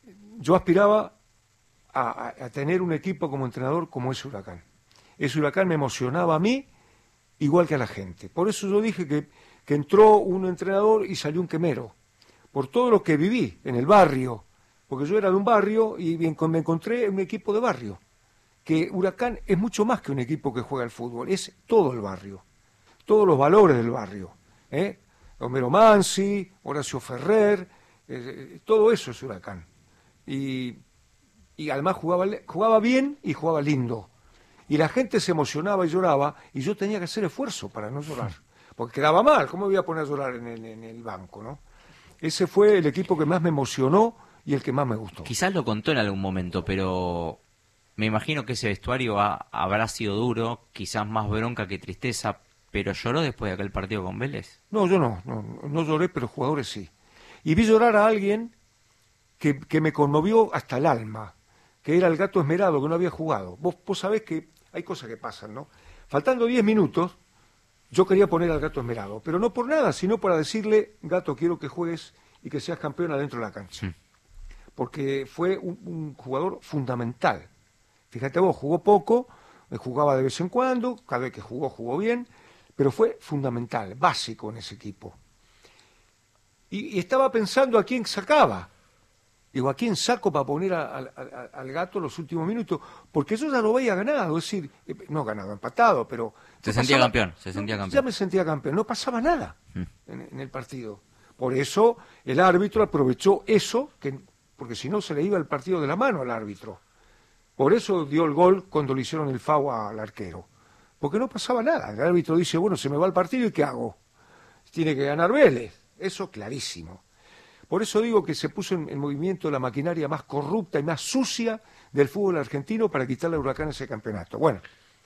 yo aspiraba a, a- a tener un equipo como entrenador como ese Huracán. Ese Huracán me emocionaba a mí igual que a la gente. Por eso yo dije que, que entró un entrenador y salió un quemero. Por todo lo que viví en el barrio, porque yo era de un barrio y bien- me encontré en un equipo de barrio. Que Huracán es mucho más que un equipo que juega al fútbol, es todo el barrio, todos los valores del barrio. ¿eh? Homero Mansi, Horacio Ferrer, eh, todo eso es Huracán. Y, y además jugaba, le- jugaba bien y jugaba lindo. Y la gente se emocionaba y lloraba, y yo tenía que hacer esfuerzo para no llorar, porque quedaba mal, ¿cómo me voy a poner a llorar en el, en el banco? ¿no? Ese fue el equipo que más me emocionó y el que más me gustó. Quizás lo contó en algún momento, pero me imagino que ese vestuario ha- habrá sido duro, quizás más bronca que tristeza, pero lloró después de aquel partido con Vélez. No, yo no, no, no lloré, pero jugadores sí. Y vi llorar a alguien que, que me conmovió hasta el alma, que era el Gato Esmerado, que no había jugado. Vos, vos sabés que hay cosas que pasan, ¿no? Faltando diez minutos, yo quería poner al Gato Esmerado, pero no por nada, sino para decirle, Gato, quiero que juegues y que seas campeón adentro de la cancha. Porque fue un, un jugador fundamental. Fíjate vos, jugó poco, eh, jugaba de vez en cuando, cada vez que jugó, jugó bien, pero fue fundamental, básico en ese equipo. Y, y estaba pensando a quién sacaba. Digo, ¿a quién saco para poner a- a- a- al Gato los últimos minutos? Porque yo ya lo había ganado, es decir, eh, no ganado, empatado, pero... Se no sentía pasaba- campeón, se sentía Ya campeón. me sentía campeón, no pasaba nada Mm. en, en el partido. Por eso el árbitro aprovechó eso, que, porque si no se le iba el partido de la mano al árbitro. Por eso dio el gol cuando le hicieron el foul al arquero. Porque no pasaba nada. El árbitro dice, bueno, se me va el partido y ¿qué hago? Tiene que ganar Vélez. Eso clarísimo. Por eso digo que se puso en, en movimiento la maquinaria más corrupta y más sucia del fútbol argentino para quitarle al Huracán ese campeonato. Bueno,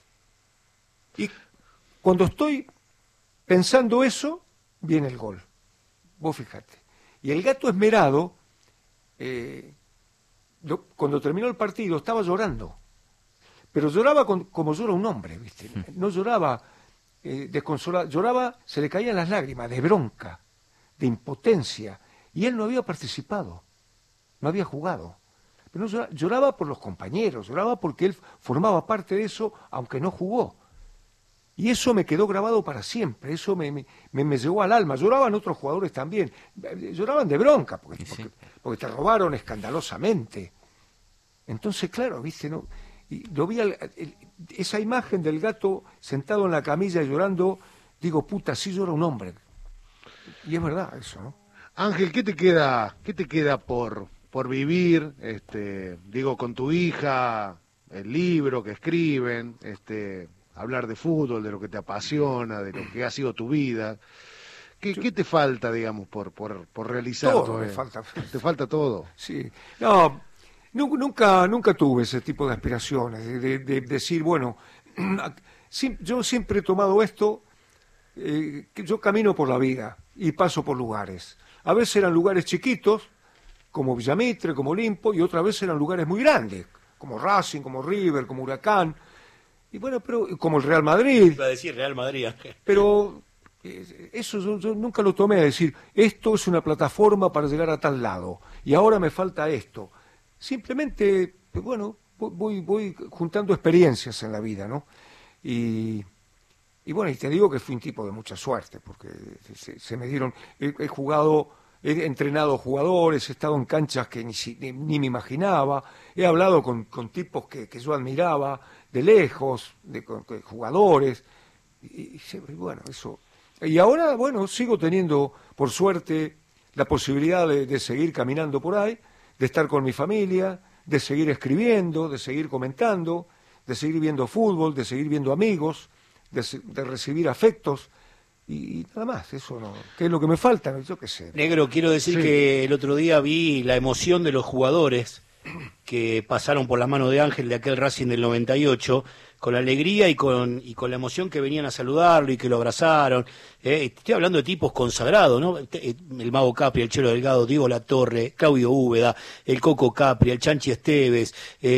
y cuando estoy pensando eso, viene el gol. Vos fijate. Y el Gato Esmerado, eh, lo- cuando terminó el partido, estaba llorando. Pero lloraba con- como llora un hombre, ¿viste? No lloraba eh, desconsolado, lloraba, se le caían las lágrimas de bronca, de impotencia. Y él no había participado, no había jugado. Pero no lloraba, lloraba por los compañeros, lloraba porque él formaba parte de eso, aunque no jugó. Y eso me quedó grabado para siempre, eso me, me, me- me llegó al alma. Lloraban otros jugadores también, eh, lloraban de bronca, porque, porque, porque te robaron escandalosamente. Entonces, claro, viste, no, y lo vi al- el- esa imagen del Gato sentado en la camilla y llorando, digo, puta, sí llora un hombre. Y es verdad eso, ¿no? Ángel, ¿qué te queda, qué te queda por, por vivir? Este, digo, con tu hija, el libro que escriben, este, hablar de fútbol, de lo que te apasiona, de lo que ha sido tu vida. ¿Qué, ¿qué te falta, digamos, por, por, por realizar? Todo me falta. ¿Te falta todo? Sí. No, nunca, nunca tuve ese tipo de aspiraciones, de, de, de decir, bueno, yo siempre he tomado esto, eh, que yo camino por la vida y paso por lugares. A veces eran lugares chiquitos, como Villamitre, como Olimpo, y otras veces eran lugares muy grandes, como Racing, como River, como Huracán, y bueno, pero como el Real Madrid. Iba a decir Real Madrid. Pero eh, eso yo, yo nunca lo tomé a decir, esto es una plataforma para llegar a tal lado, y ahora me falta esto. Simplemente, bueno, voy, voy juntando experiencias en la vida, ¿no? Y, y bueno, y te digo que fui un tipo de mucha suerte, porque se, se me dieron, he, he jugado, he entrenado jugadores, he estado en canchas que ni, ni, ni me imaginaba, he hablado con, con tipos que, que yo admiraba de lejos, de, con, de jugadores, y, y bueno, eso. Y ahora, bueno, sigo teniendo, por suerte, la posibilidad de, de seguir caminando por ahí, de estar con mi familia, de seguir escribiendo, de seguir comentando, de seguir viendo fútbol, de seguir viendo amigos, de, de recibir afectos, y, y nada más, eso no. ¿Qué es lo que me falta? Yo qué sé. Negro, quiero decir Sí. que el otro día vi la emoción de los jugadores que pasaron por la mano de Ángel de aquel Racing del noventa y ocho, con la alegría y con, y con la emoción que venían a saludarlo y que lo abrazaron. Eh, estoy hablando de tipos consagrados, ¿no? El Mago Capri, el Chelo Delgado, Diego Latorre, Claudio Úbeda, el Coco Capri, el Chanchi Esteves,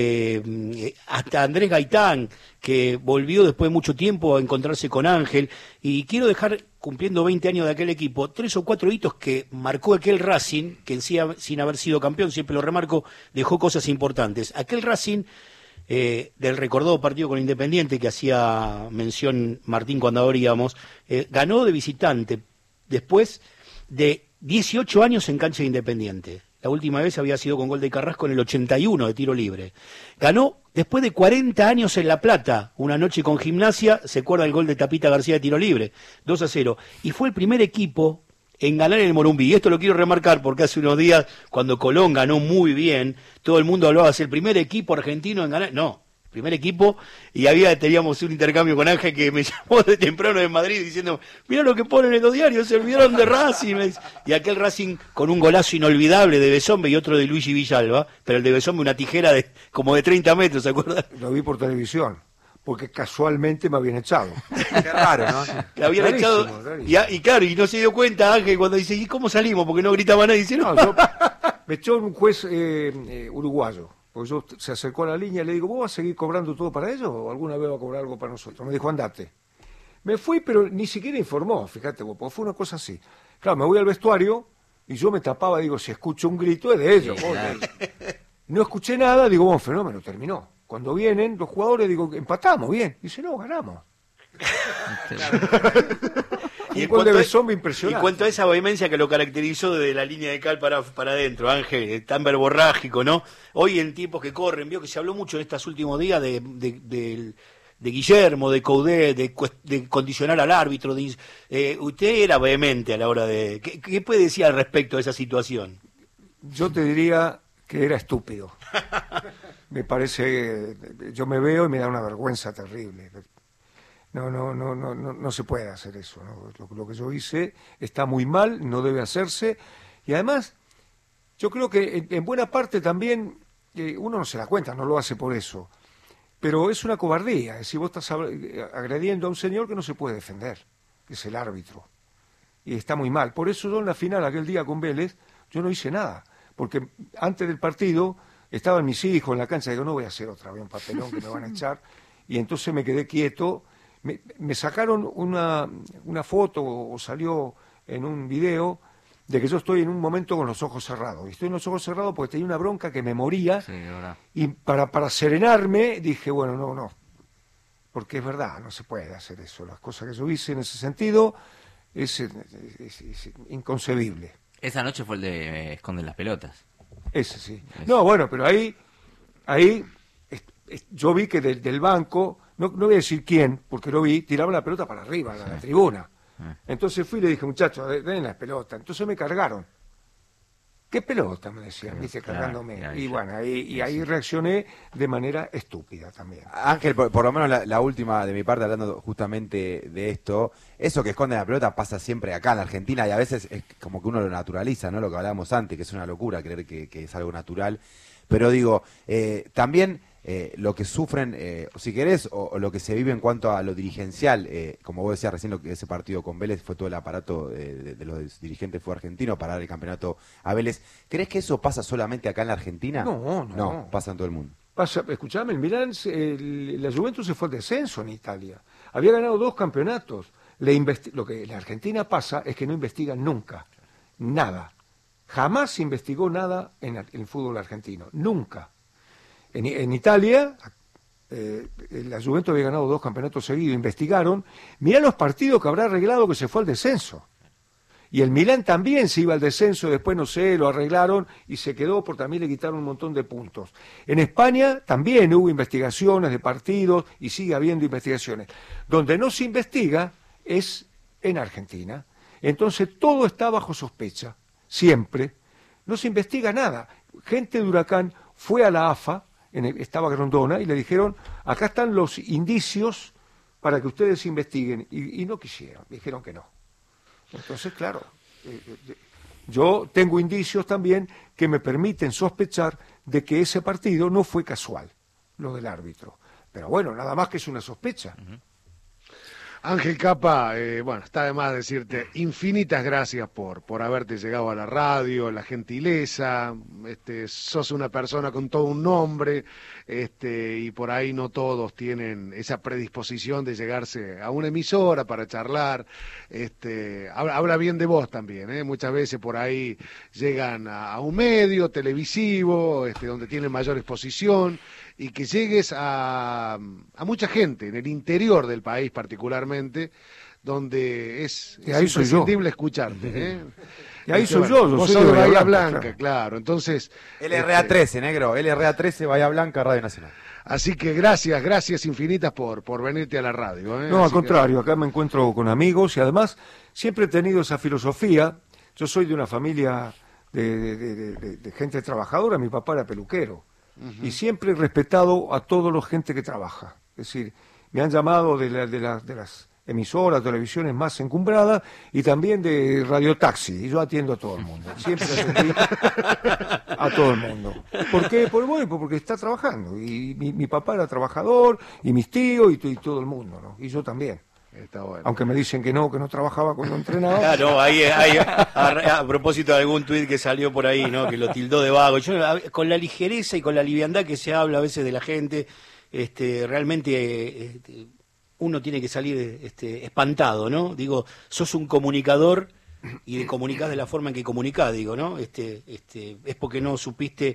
eh, hasta Andrés Gaitán, que volvió después de mucho tiempo a encontrarse con Ángel. Y quiero dejar, cumpliendo veinte años de aquel equipo, tres o cuatro hitos que marcó aquel Racing, que en sí, sin haber sido campeón, siempre lo remarco, dejó cosas importantes. Aquel Racing, eh, del recordado partido con Independiente, que hacía mención Martín cuando abríamos, eh, ganó de visitante después de dieciocho años en cancha de Independiente. La última vez había sido con gol de Carrasco en el ochenta y uno de tiro libre. Ganó después de cuarenta años en La Plata, una noche con Gimnasia, se acuerda el gol de Tapita García de tiro libre, dos a cero. Y fue el primer equipo en ganar en el Morumbí. Y esto lo quiero remarcar porque hace unos días, cuando Colón ganó muy bien, todo el mundo hablaba, es el primer equipo argentino en ganar. No, primer equipo, y había teníamos un intercambio con Ángel que me llamó de temprano de Madrid diciendo, mira lo que ponen en los diarios, se olvidaron de Racing. Y aquel Racing con un golazo inolvidable de Besombe y otro de Luigi Villalba, pero el de Besombe una tijera de como de treinta metros, ¿se acuerdan? Lo vi por televisión, porque casualmente me habían echado. Qué raro, ¿no? Le habían Rarísimo, echado, rarísimo. y, a- y claro, y no se dio cuenta Ángel cuando dice, ¿y cómo salimos? Porque no gritaba nadie, dice, no, No, yo- me echó un juez eh, eh, uruguayo, porque yo se acercó a la línea y le digo, ¿vos vas a seguir cobrando todo para ellos o alguna vez va a cobrar algo para nosotros? Me dijo, andate. Me fui, pero ni siquiera informó, fíjate vos, porque fue una cosa así. Claro, me voy al vestuario y yo me tapaba, digo, si escucho un grito es de ellos. Sí, vos, claro. de- No escuché nada, digo, bueno, fenómeno, terminó. Cuando vienen los jugadores, digo, empatamos, bien. Dice, no, ganamos. Y Un en gol de cuanto a- Besombe Y impresionante. cuanto a esa vehemencia que lo caracterizó desde la línea de cal para, para adentro, Ángel, eh, tan verborrágico, ¿no? Hoy en tiempos que corren, vio que se habló mucho en estos últimos días de, de, de- de Guillermo, de Coudet, de, cuest- de condicionar al árbitro. De, eh, usted era vehemente a la hora de... ¿Qué, qué puede decir al respecto de esa situación? Yo te diría que era estúpido. Me parece, yo me veo y me da una vergüenza terrible. No, no, no, no, no, no se puede hacer eso, ¿no? Lo, lo que yo hice está muy mal, no debe hacerse. Y además, yo creo que en, en buena parte también eh, uno no se da cuenta, no lo hace por eso. Pero es una cobardía, es decir, vos estás habl- agrediendo a un señor que no se puede defender, que es el árbitro. Y está muy mal. Por eso yo en la final, aquel día con Vélez, yo no hice nada. Porque antes del partido estaban mis hijos en la cancha, digo, no voy a hacer otra vez un papelón que me van a echar. Y entonces me quedé quieto. Me, me sacaron una, una foto o salió en un video de que yo estoy en un momento con los ojos cerrados. Y estoy en los ojos cerrados porque tenía una bronca que me moría. Sí, de verdad. Y para, para serenarme dije, bueno, no, no. Porque es verdad, no se puede hacer eso. Las cosas que yo hice en ese sentido es, es, es- es inconcebible. Esa noche fue el de eh, Esconden las pelotas. Ese sí. No, bueno, pero ahí, ahí es- es- yo vi que del, del banco, no, no voy a decir quién, porque lo vi, tiraban la pelota para arriba, a la, la tribuna. Entonces fui y le dije, muchachos, de- den la pelota. Entonces me cargaron. ¿Qué pelota? Me decían, dice, cargándome. Y bueno, ahí, y ahí reaccioné de manera estúpida también. Ángel, por, por lo menos la, la última de mi parte, hablando justamente de esto, eso que esconde la pelota pasa siempre acá en la Argentina y a veces es como que uno lo naturaliza, ¿no? Lo que hablábamos antes, que es una locura creer que, que es algo natural. Pero digo, eh, también eh, lo que sufren, eh, si querés, o, o lo que se vive en cuanto a lo dirigencial, eh, como vos decías recién, lo que ese partido con Vélez fue todo el aparato de, de, de los dirigentes fue argentino para dar el campeonato a Vélez. ¿Crees que eso pasa solamente acá en la Argentina? No, no. No, pasa en todo el mundo. Pasa, escuchame, el Milán, el, la Juventus se fue al descenso en Italia. Había ganado dos campeonatos. Le investi- lo que en la Argentina pasa es que no investigan nunca. Nada. Jamás se investigó nada en el fútbol argentino. Nunca. En, en Italia, eh, la Juventus había ganado dos campeonatos seguidos. Investigaron. Mirá los partidos que habrá arreglado que se fue al descenso. Y el Milán también se iba al descenso, después no sé, lo arreglaron y se quedó porque también le quitaron un montón de puntos. En España también hubo investigaciones de partidos y sigue habiendo investigaciones. Donde no se investiga es en Argentina. Entonces todo está bajo sospecha, siempre. No se investiga nada. Gente de Huracán fue a la A F A, en el, estaba Grondona, y le dijeron, acá están los indicios para que ustedes investiguen. Y, y no quisieron, dijeron que no. Entonces, claro, eh, eh, yo tengo indicios también que me permiten sospechar de que ese partido no fue casual, lo del árbitro. Pero bueno, nada más que es una sospecha. Uh-huh. Ángel Capa, eh, bueno, está de más decirte infinitas gracias por, por haberte llegado a la radio, la gentileza, este, sos una persona con todo un nombre, este, y por ahí no todos tienen esa predisposición de llegarse a una emisora para charlar, este, habla, habla bien de vos también, ¿eh? Muchas veces por ahí llegan a, a un medio televisivo, este, donde tienen mayor exposición, y que llegues a, a mucha gente en el interior del país particularmente, donde es, y es ahí soy imprescindible yo. escucharte. ¿eh? Y ahí Este, soy bueno, yo, yo vos soy sos de de Bahía Bahía Blanca, Blanca, claro. claro. Entonces, L R A trece, negro, L R A trece, Bahía Blanca, Radio Nacional. Así que gracias, gracias infinitas por, por venirte a la radio. ¿eh? No, al Así contrario, que... acá me encuentro con amigos y además siempre he tenido esa filosofía. Yo soy de una familia de, de, de, de, de gente trabajadora, mi papá era peluquero. Uh-huh. Y siempre he respetado a toda la gente que trabaja. Es decir, me han llamado de, la, de, la, de las emisoras, televisiones más encumbradas y también de radiotaxi. Y yo atiendo a todo el mundo. Siempre atendí a todo el mundo. ¿Por qué? Por, bueno, porque está trabajando. Y mi, mi papá era trabajador, y mis tíos, y, y todo el mundo, ¿no? Y yo también. Está bueno. Aunque me dicen que no, que no trabajaba cuando entrenaba. Claro, ahí, ahí a, a propósito de algún tuit que salió por ahí, ¿no? Que lo tildó de vago. Yo, con la ligereza y con la liviandad que se habla a veces de la gente, este, realmente este, uno tiene que salir este, espantado, ¿no? Digo, sos un comunicador y de comunicás de la forma en que comunicás, digo, ¿no? Este, este, es porque no supiste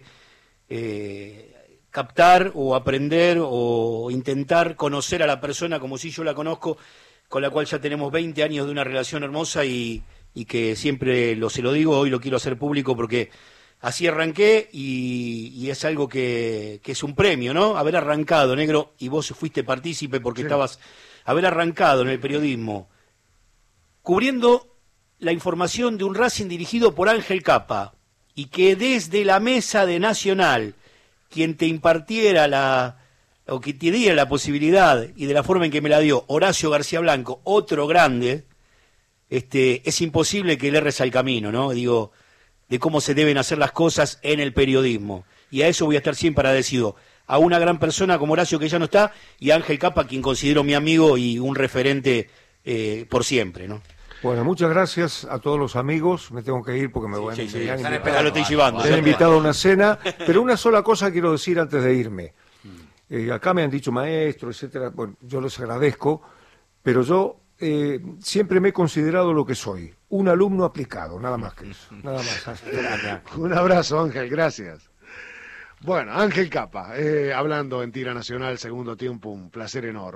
eh, captar o aprender o intentar conocer a la persona como si yo la conozco, con la cual ya tenemos veinte años de una relación hermosa y, y que siempre lo se lo digo, hoy lo quiero hacer público porque así arranqué y, y es algo que, que es un premio, ¿no? Haber arrancado, negro, y vos fuiste partícipe porque sí. estabas, haber arrancado en el periodismo, cubriendo la información de un Racing dirigido por Ángel Capa y que desde la mesa de Nacional, quien te impartiera la... o que te diera la posibilidad, y de la forma en que me la dio, Horacio García Blanco, otro grande, este, es imposible que le erres al camino, ¿no? Digo, de cómo se deben hacer las cosas en el periodismo. Y a eso voy a estar siempre agradecido. A una gran persona como Horacio, que ya no está, y a Ángel Capa, quien considero mi amigo y un referente eh, por siempre, ¿no? Bueno, muchas gracias a todos los amigos. Me tengo que ir porque me voy sí, a sí, me sí. han invitado, lo estoy llevando. me han invitado a una cena. Pero una sola cosa quiero decir antes de irme. Eh, acá me han dicho maestro, etcétera. Bueno, yo les agradezco, pero yo eh, siempre me he considerado lo que soy, un alumno aplicado, nada más que eso. Nada más. Un abrazo, Ángel, gracias. Bueno, Ángel Capa, eh, hablando en Tira Nacional, segundo tiempo, un placer enorme.